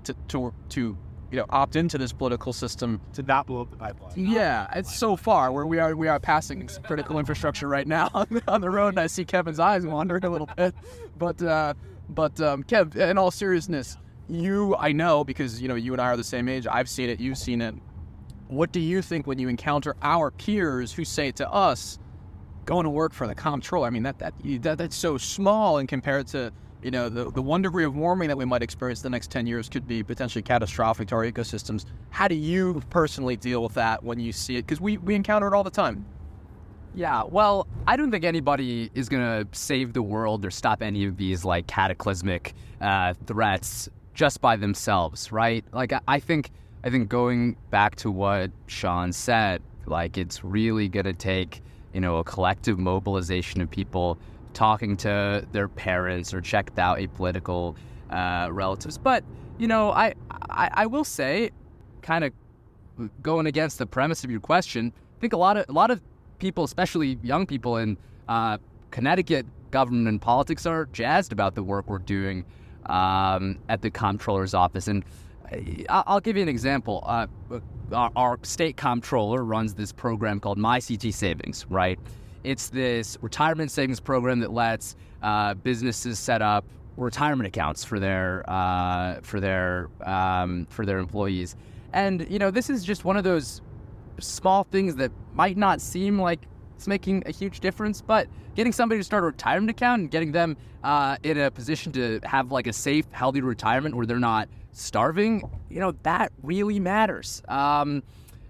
opt into this political system, to not blow up the pipeline. Yeah, it's so far where we are passing critical infrastructure right now on the road, and I see Kevin's eyes wandering a little bit. But Kev, in all seriousness, I know because you and I are the same age. I've seen it. You've seen it. What do you think when you encounter our peers who say to us, going to work for the comptroller? I mean, that's so small, and compared to the 1 degree of warming that we might experience the next 10 years could be potentially catastrophic to our ecosystems. How do you personally deal with that when you see it? Because we encounter it all the time. Yeah, well, I don't think anybody is going to save the world or stop any of these cataclysmic threats just by themselves, right? I think going back to what Sean said, it's really going to take, a collective mobilization of people talking to their parents or checked out apolitical relatives. But, I will say, kind of going against the premise of your question, I think a lot of people, especially young people in Connecticut government and politics, are jazzed about the work we're doing at the comptroller's office. And I'll give you an example. Our state comptroller runs this program called MyCT Savings, right? It's this retirement savings program that lets businesses set up retirement accounts for their employees. And this is just one of those small things that might not seem like it's making a huge difference, but getting somebody to start a retirement account and getting them in a position to have a safe, healthy retirement where they're not starving, that really matters. And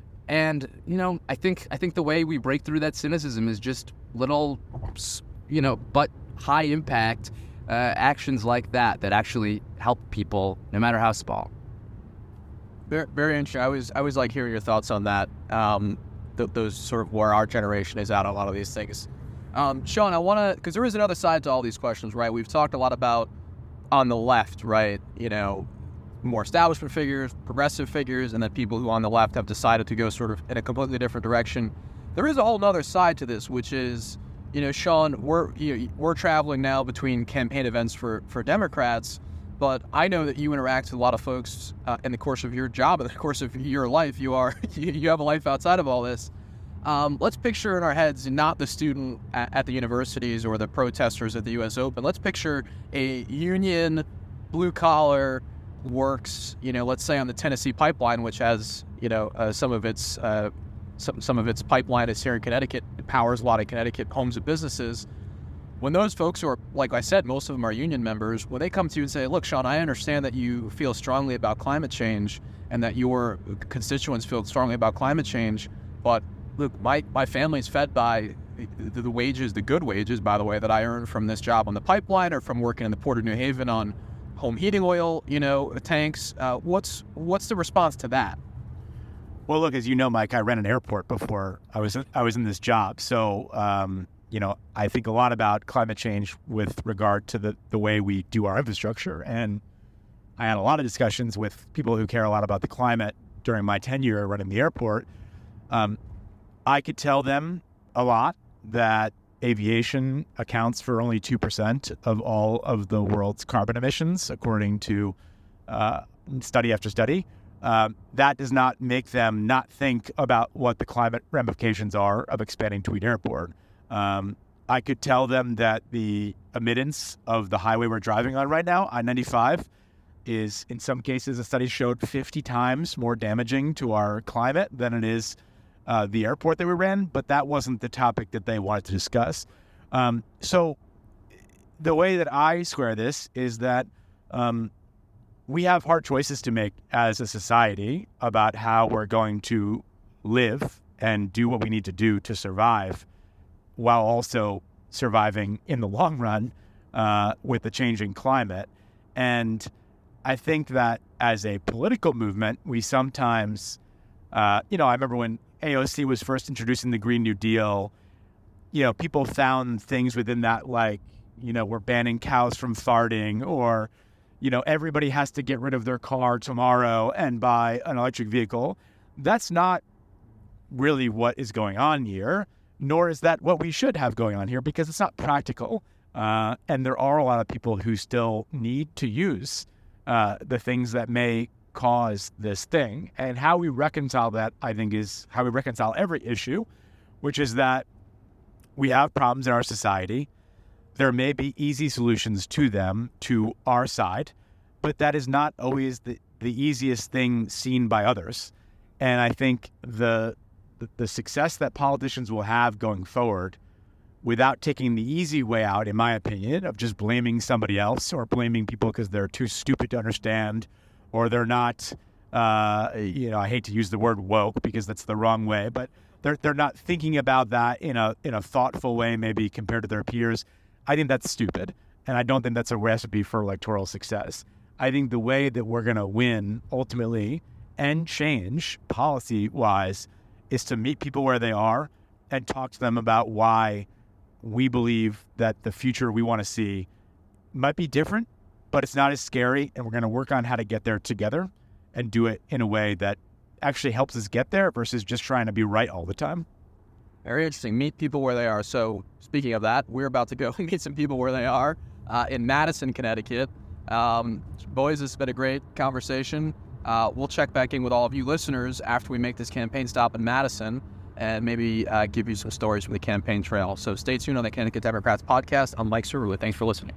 I think the way we break through that cynicism is just little, but high impact actions like that actually help people, no matter how small. Very, very interesting. I always like hearing your thoughts on that. Those sort of where our generation is at on a lot of these things. Sean, I want to, because there is another side to all these questions, right? We've talked a lot about on the left, right? More establishment figures, progressive figures, and then people who on the left have decided to go sort of in a completely different direction. There is a whole other side to this, which is, Sean, we're traveling now between campaign events for Democrats, but I know that you interact with a lot of folks in the course of your job, in the course of your life. You have a life outside of all this. Let's picture in our heads not the student at the universities or the protesters at the U.S. Open. Let's picture a union, blue-collar, works, let's say on the Tennessee Pipeline, which has, some of its pipeline is here in Connecticut. It powers a lot of Connecticut homes and businesses. When those folks who are, like I said, most of them are union members, when they come to you and say, look, Sean, I understand that you feel strongly about climate change and that your constituents feel strongly about climate change, but look, my family's fed by the wages, the good wages, by the way, that I earn from this job on the pipeline or from working in the Port of New Haven on home heating oil, tanks. What's the response to that? Well, look, as you know, Mike, I ran an airport before I was in this job. So, I think a lot about climate change with regard to the way we do our infrastructure. And I had a lot of discussions with people who care a lot about the climate during my tenure running the airport. I could tell them a lot that aviation accounts for only 2% of all of the world's carbon emissions, according to study after study. That does not make them not think about what the climate ramifications are of expanding Tweed Airport. I could tell them that the emittance of the highway we're driving on right now, I-95, is, in some cases, a study showed 50 times more damaging to our climate than it is the airport that we ran, but that wasn't the topic that they wanted to discuss. So the way that I square this is that we have hard choices to make as a society about how we're going to live and do what we need to do to survive, while also surviving in the long run with the changing climate. And I think that as a political movement, we sometimes, I remember when AOC was first introducing the Green New Deal, people found things within that like, we're banning cows from farting, or, everybody has to get rid of their car tomorrow and buy an electric vehicle. That's not really what is going on here, nor is that what we should have going on here, because it's not practical. And there are a lot of people who still need to use the things that may cause this thing. And how we reconcile that, I think, is how we reconcile every issue, which is that we have problems in our society. There may be easy solutions to them, to our side, but that is not always the easiest thing seen by others. And I think the success that politicians will have going forward, without taking the easy way out, in my opinion, of just blaming somebody else or blaming people because they're too stupid to understand, or they're not, I hate to use the word woke because that's the wrong way, but they're not thinking about that in a thoughtful way, maybe compared to their peers. I think that's stupid, and I don't think that's a recipe for electoral success. I think the way that we're going to win ultimately and change policy-wise is to meet people where they are and talk to them about why we believe that the future we want to see might be different, but it's not as scary, and we're going to work on how to get there together and do it in a way that actually helps us get there versus just trying to be right all the time. Very interesting. Meet people where they are. So speaking of that, we're about to go meet some people where they are in Madison, Connecticut. Boys, this has been a great conversation. We'll check back in with all of you listeners after we make this campaign stop in Madison and maybe give you some stories from the campaign trail. So stay tuned on the Connecticut Democrats podcast. I'm Mike Cerullo. Thanks for listening.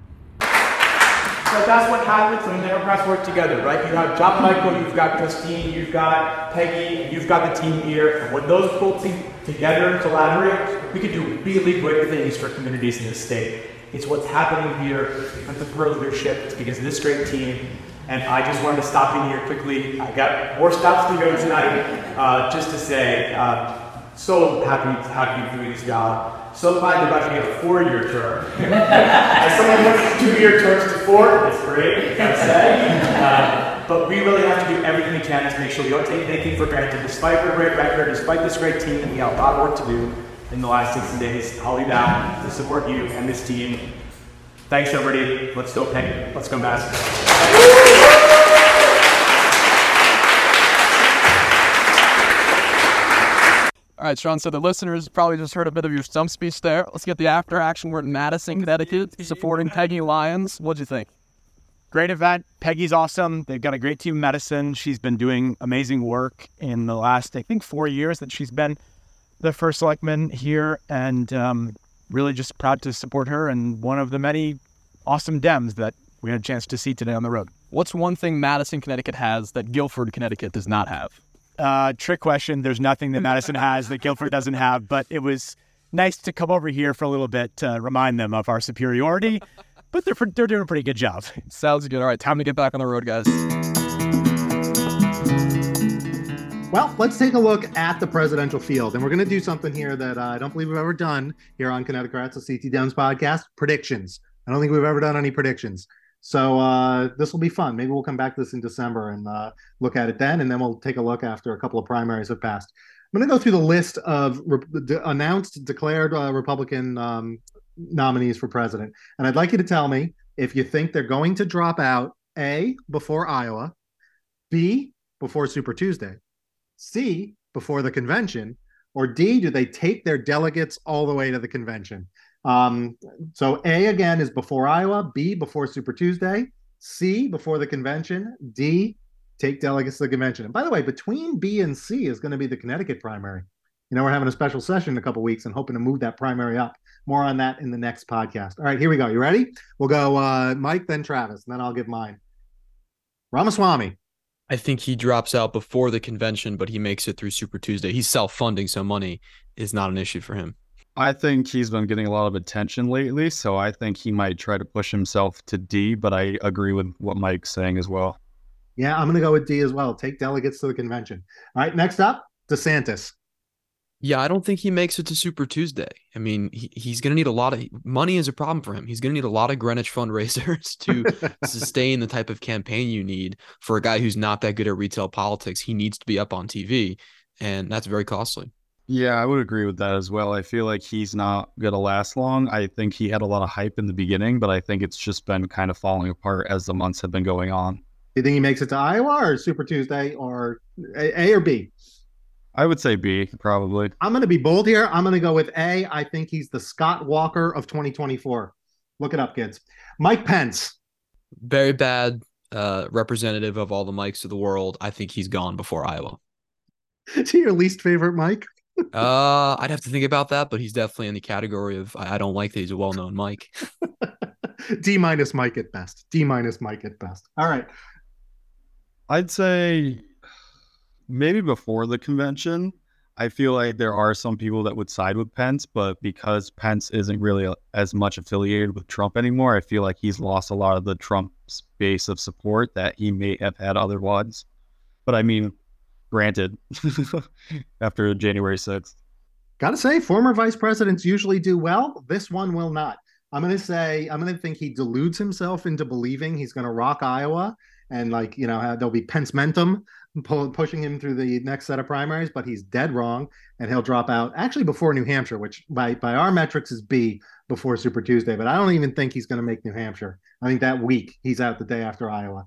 So that's what happens when Democrats work together, right? You have John Michael, you've got Christine, you've got Peggy, and you've got the team here. And when those folks together collaborate, we can do really great things for communities in this state. It's what's happening here. It's because of her leadership. It's because of this great team. And I just wanted to stop in here quickly. I got more stops to go tonight, just to say, so happy to have you doing this job. So glad you're about to get a 4-year term. As someone who went from 2-year terms to 4, it's great, I gotta say. But we really have to do everything we can to make sure we don't take anything for granted. Despite our great record, despite this great team, we have a lot of work to do in the last 60 days. I'll be down to support you and this team. Thanks, everybody. Let's go, Peggy. Let's go, Madison. All right, Sean, so the listeners probably just heard a bit of your stump speech there. Let's get the after action. We're in Madison, Connecticut, supporting Peggy Lyons. What'd you think? Great event. Peggy's awesome. They've got a great team in Madison. She's been doing amazing work in the last, I think, 4 years that she's been the first selectman here, and really just proud to support her and one of the many awesome Dems that we had a chance to see today on the road. What's one thing Madison, Connecticut has that Guilford, Connecticut does not have? Trick question. There's nothing that Madison has that Guilford doesn't have, but it was nice to come over here for a little bit to remind them of our superiority, but they're doing a pretty good job. Sounds good. All right, time to get back on the road, guys. Well, let's take a look at the presidential field, and we're going to do something here that I don't believe we've ever done here on Connecticats, the CT Dems podcast, predictions. I don't think we've ever done any predictions. So this will be fun. Maybe we'll come back to this in December and look at it then, and then we'll take a look after a couple of primaries have passed. I'm going to go through the list of declared Republican nominees for president, and I'd like you to tell me if you think they're going to drop out, A, before Iowa, B, before Super Tuesday, C, before the convention, or D, do they take their delegates all the way to the convention? So A again is before Iowa, B before Super Tuesday, C before the convention, D take delegates to the convention. And by the way, between B and C is going to be the Connecticut primary. We're having a special session in a couple of weeks and hoping to move that primary up. More on that in the next podcast. All right, here we go. You ready? We'll go Mike, then Travis, and then I'll give mine. Ramaswamy. I think he drops out before the convention, but he makes it through Super Tuesday. He's self-funding, so money is not an issue for him. I think he's been getting a lot of attention lately, so I think he might try to push himself to D, but I agree with what Mike's saying as well. Yeah, I'm going to go with D as well. Take delegates to the convention. All right, next up, DeSantis. Yeah, I don't think he makes it to Super Tuesday. I mean, he's going to need a lot of money is a problem for him. He's going to need a lot of Greenwich fundraisers to sustain the type of campaign you need for a guy who's not that good at retail politics. He needs to be up on TV, and that's very costly. Yeah, I would agree with that as well. I feel like he's not going to last long. I think he had a lot of hype in the beginning, but I think it's just been kind of falling apart as the months have been going on. Do you think he makes it to Iowa or Super Tuesday or A or B? I would say B, probably. I'm going to be bold here. I'm going to go with A. I think he's the Scott Walker of 2024. Look it up, kids. Mike Pence. Very bad representative of all the Mikes of the world. I think he's gone before Iowa. Is he your least favorite Mike? I'd have to think about that, but he's definitely in the category of I don't like that he's a well-known Mike. D- Mike at best. D- Mike at best. All right. I'd say maybe before the convention. I feel like there are some people that would side with Pence, but because Pence isn't really as much affiliated with Trump anymore, I feel like he's lost a lot of the Trump's base of support that he may have had otherwise. But I mean, granted, after January 6th. Gotta say, former vice presidents usually do well. This one will not. I'm going to think he deludes himself into believing he's going to rock Iowa and there'll be Pence-mentum pushing him through the next set of primaries, but he's dead wrong and he'll drop out actually before New Hampshire, which by our metrics is B before Super Tuesday, but I don't even think he's going to make New Hampshire. I think that week he's out the day after Iowa.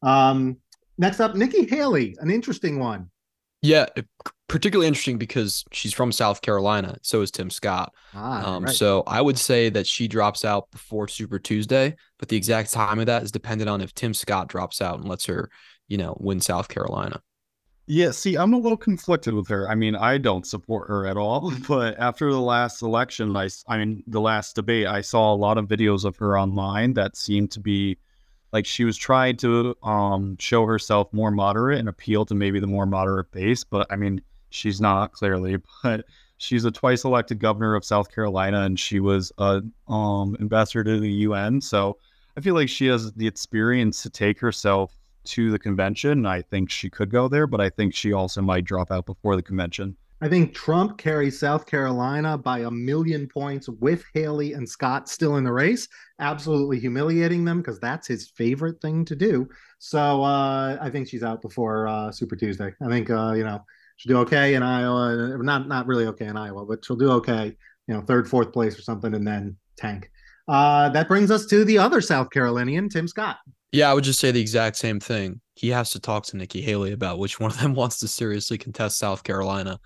Next up, Nikki Haley, an interesting one. Yeah, particularly interesting because she's from South Carolina. So is Tim Scott. Right. So I would say that she drops out before Super Tuesday, but the exact time of that is dependent on if Tim Scott drops out and lets her, win South Carolina. Yeah, see, I'm a little conflicted with her. I mean, I don't support her at all, but after the last election, the last debate, I saw a lot of videos of her online that seemed to be like she was trying to show herself more moderate and appeal to maybe the more moderate base. But I mean, she's not clearly, but she's a twice elected governor of South Carolina and she was an ambassador to the UN. So I feel like she has the experience to take herself to the convention. I think she could go there, but I think she also might drop out before the convention. I think Trump carries South Carolina by 1,000,000 points with Haley and Scott still in the race, absolutely humiliating them because that's his favorite thing to do. So I think she's out before Super Tuesday. I think, she'll do okay in Iowa. Not really okay in Iowa, but she'll do okay, third, fourth place or something, and then tank. That brings us to the other South Carolinian, Tim Scott. Yeah, I would just say the exact same thing. He has to talk to Nikki Haley about which one of them wants to seriously contest South Carolina.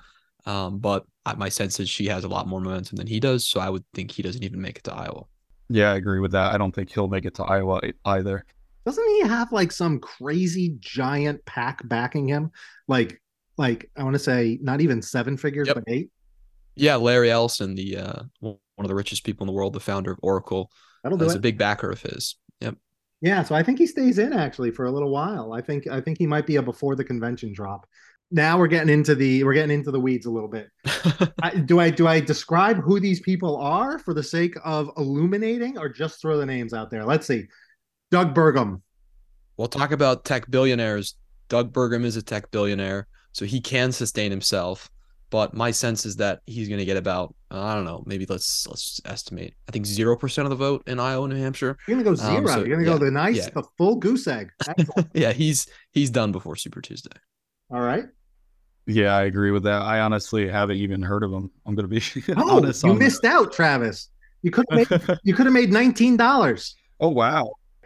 But my sense is she has a lot more momentum than he does, so I would think he doesn't even make it to Iowa. Yeah, I agree with that. I don't think he'll make it to Iowa either. Doesn't he have some crazy giant pack backing him? Like I want to say not even 7 figures, but 8. Yeah, Larry Ellison, the one of the richest people in the world, the founder of Oracle, is a big backer of his. Yep. Yeah, so I think he stays in actually for a little while. I think he might be a before the convention drop. Now we're getting into the weeds a little bit. Do I describe who these people are for the sake of illuminating, or just throw the names out there? Let's see. Doug Burgum. We'll talk about tech billionaires. Doug Burgum is a tech billionaire, so he can sustain himself. But my sense is that he's going to get about, I don't know, maybe let's estimate. I think 0% of the vote in Iowa and New Hampshire. You're going to go 0. You're going to go the full goose egg. Yeah, he's done before Super Tuesday. All right. Yeah, I agree with that. I honestly haven't even heard of him. I'm going to be honest. You missed out, Travis. You could have made $19. Oh, wow.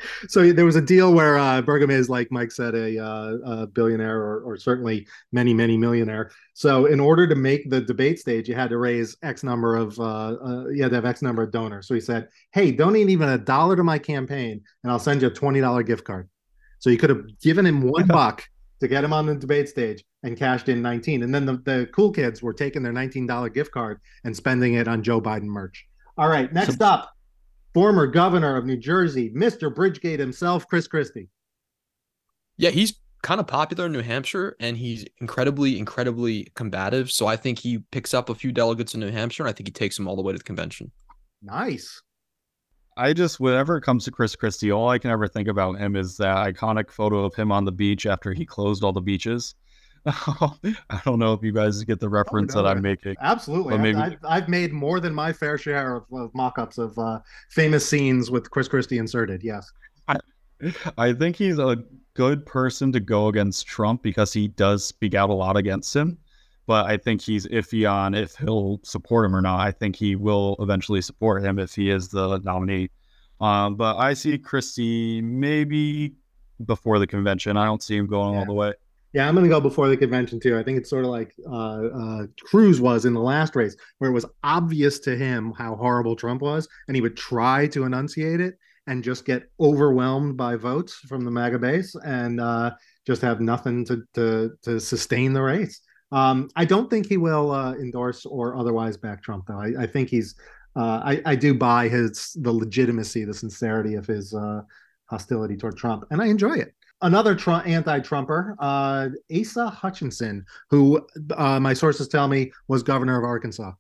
So there was a deal where Burgum is, like Mike said, a billionaire or certainly many, many millionaire. So in order to make the debate stage, you had to raise X number of, you had to have X number of donors. So he said, hey, donate even $1 to my campaign and I'll send you a $20 gift card. So you could have given him $1 to get him on the debate stage and cashed in 19. And then the cool kids were taking their $19 gift card and spending it on Joe Biden merch. All right, next up. Former governor of New Jersey, Mr. Bridgegate himself, Chris Christie. Yeah, he's kind of popular in New Hampshire, and he's incredibly, incredibly combative. So I think he picks up a few delegates in New Hampshire, and I think he takes them all the way to the convention. Nice. Whenever it comes to Chris Christie, all I can ever think about him is that iconic photo of him on the beach after he closed all the beaches. I don't know if you guys get the reference that I'm making. Absolutely. I've made more than my fair share of mock-ups of famous scenes with Chris Christie inserted. Yes. I think he's a good person to go against Trump because he does speak out a lot against him. But I think he's iffy on if he'll support him or not. I think he will eventually support him if he is the nominee. But I see Christie maybe before the convention. I don't see him going all the way. Yeah, I'm going to go before the convention, too. I think it's sort of like Cruz was in the last race, where it was obvious to him how horrible Trump was, and he would try to enunciate it and just get overwhelmed by votes from the MAGA base and just have nothing to sustain the race. I don't think he will endorse or otherwise back Trump, though. I think he's I do buy the legitimacy, the sincerity of his hostility toward Trump, and I enjoy it. Another anti-Trumper, Asa Hutchinson, who my sources tell me was governor of Arkansas.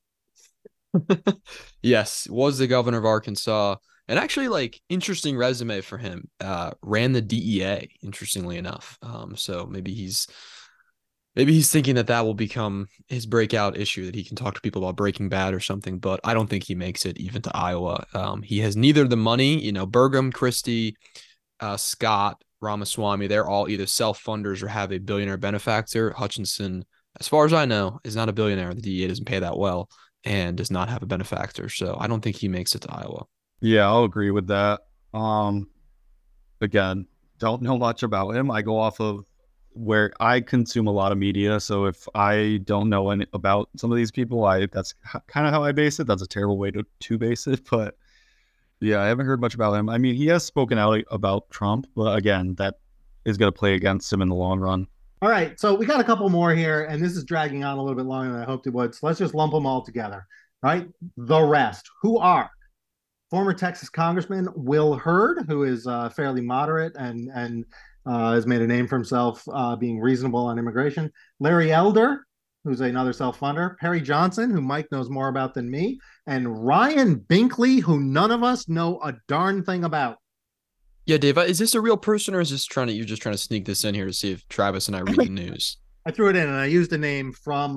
Yes, was the governor of Arkansas. And actually, interesting resume for him. Ran the DEA, interestingly enough. So maybe he's thinking that will become his breakout issue, that he can talk to people about Breaking Bad or something. But I don't think he makes it even to Iowa. He has neither the money, Burgum, Christie, Scott, Ramaswamy, they're all either self-funders or have a billionaire benefactor. Hutchinson, as far as I know, is not a billionaire. The DEA doesn't pay that well and does not have a benefactor. So I don't think he makes it to Iowa. Yeah, I'll agree with that. Again, don't know much about him. I go off of where I consume a lot of media. So if I don't know any about some of these people, that's kind of how I base it. That's a terrible way to base it, but yeah, I haven't heard much about him. I mean, he has spoken out about Trump, but again, that is going to play against him in the long run. All right, so we got a couple more here, and this is dragging on a little bit longer than I hoped it would. So let's just lump them all together, right? The rest, who are former Texas Congressman Will Hurd, who is fairly moderate and has made a name for himself being reasonable on immigration. Larry Elder, who's another self-funder, Perry Johnson, who Mike knows more about than me, and Ryan Binkley, who none of us know a darn thing about. Yeah, Dave, is this a real person, or is this you're just trying to sneak this in here to see if Travis and I read the news? I threw it in, and I used a name from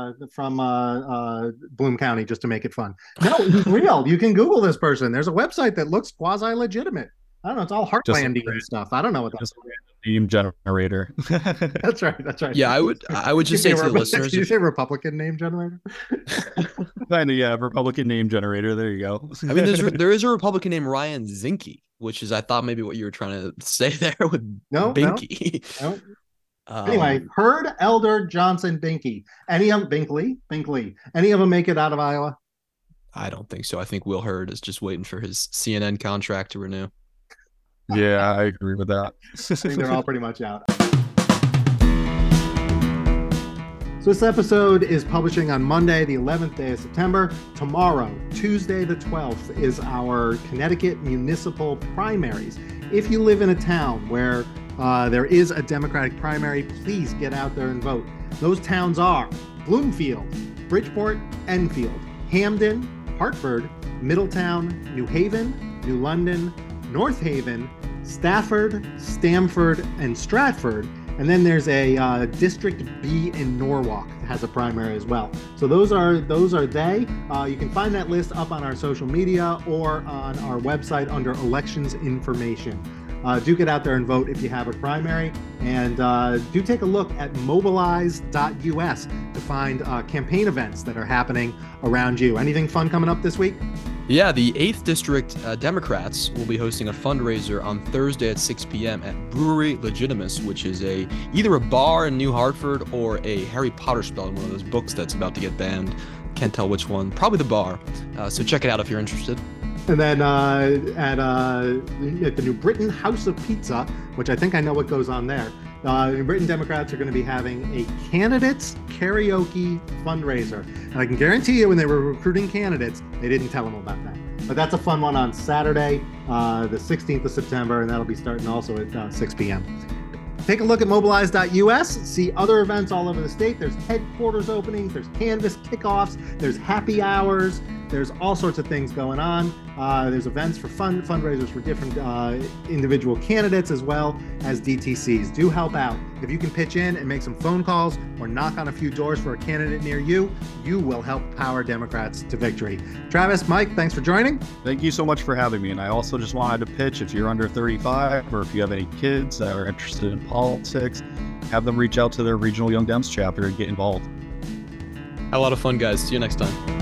Bloom County just to make it fun. No, he's real. You can Google this person. There's a website that looks quasi-legitimate. I don't know. It's all Heartlandy and stuff. I don't know what that's. Meme generator. That's right. Yeah, I would just say to the listeners. Did you say Republican name generator? Kind of, yeah, Republican name generator. There you go. I mean, there is a Republican named Ryan Zinke, which is, I thought maybe what you were trying to say there with Binky. No. Anyway, Hurd, Elder, Johnson, Binky. Binkley. Any of them make it out of Iowa? I don't think so. I think Will Hurd is just waiting for his CNN contract to renew. Yeah, I agree with that. I think they're all pretty much out. So this episode is publishing on Monday, the 11th day of September. Tomorrow, Tuesday the 12th, is our Connecticut municipal primaries. If you live in a town where there is a Democratic primary, please get out there and vote. Those towns are Bloomfield, Bridgeport, Enfield, Hamden, Hartford, Middletown, New Haven, New London, North Haven, Stafford, Stamford, and Stratford. And then there's a District B in Norwalk that has a primary as well. So those are they. You can find that list up on our social media or on our website under elections information. Do get out there and vote if you have a primary, and do take a look at mobilize.us to find campaign events that are happening around you. Anything fun coming up this week? Yeah, the 8th District Democrats will be hosting a fundraiser on Thursday at 6 p.m. at Brewery Legitimus, which is either a bar in New Hartford or a Harry Potter spell in one of those books that's about to get banned. Can't tell which one. Probably the bar. So check it out if you're interested. And then at the New Britain House of Pizza, which I think I know what goes on there, New Britain Democrats are going to be having a candidates karaoke fundraiser. And I can guarantee you when they were recruiting candidates, they didn't tell them about that. But that's a fun one on Saturday, the 16th of September, and that'll be starting also at 6 p.m. Take a look at mobilize.us, see other events all over the state. There's headquarters openings, there's canvas kickoffs, there's happy hours, there's all sorts of things going on. There's events for fundraisers for different individual candidates as well as DTCs. Do help out. If you can pitch in and make some phone calls or knock on a few doors for a candidate near you, you will help power Democrats to victory. Travis, Mike, thanks for joining. Thank you so much for having me. And I also just wanted to pitch, if you're under 35 or if you have any kids that are interested in politics, have them reach out to their regional Young Dems chapter and get involved. A lot of fun, guys. See you next time.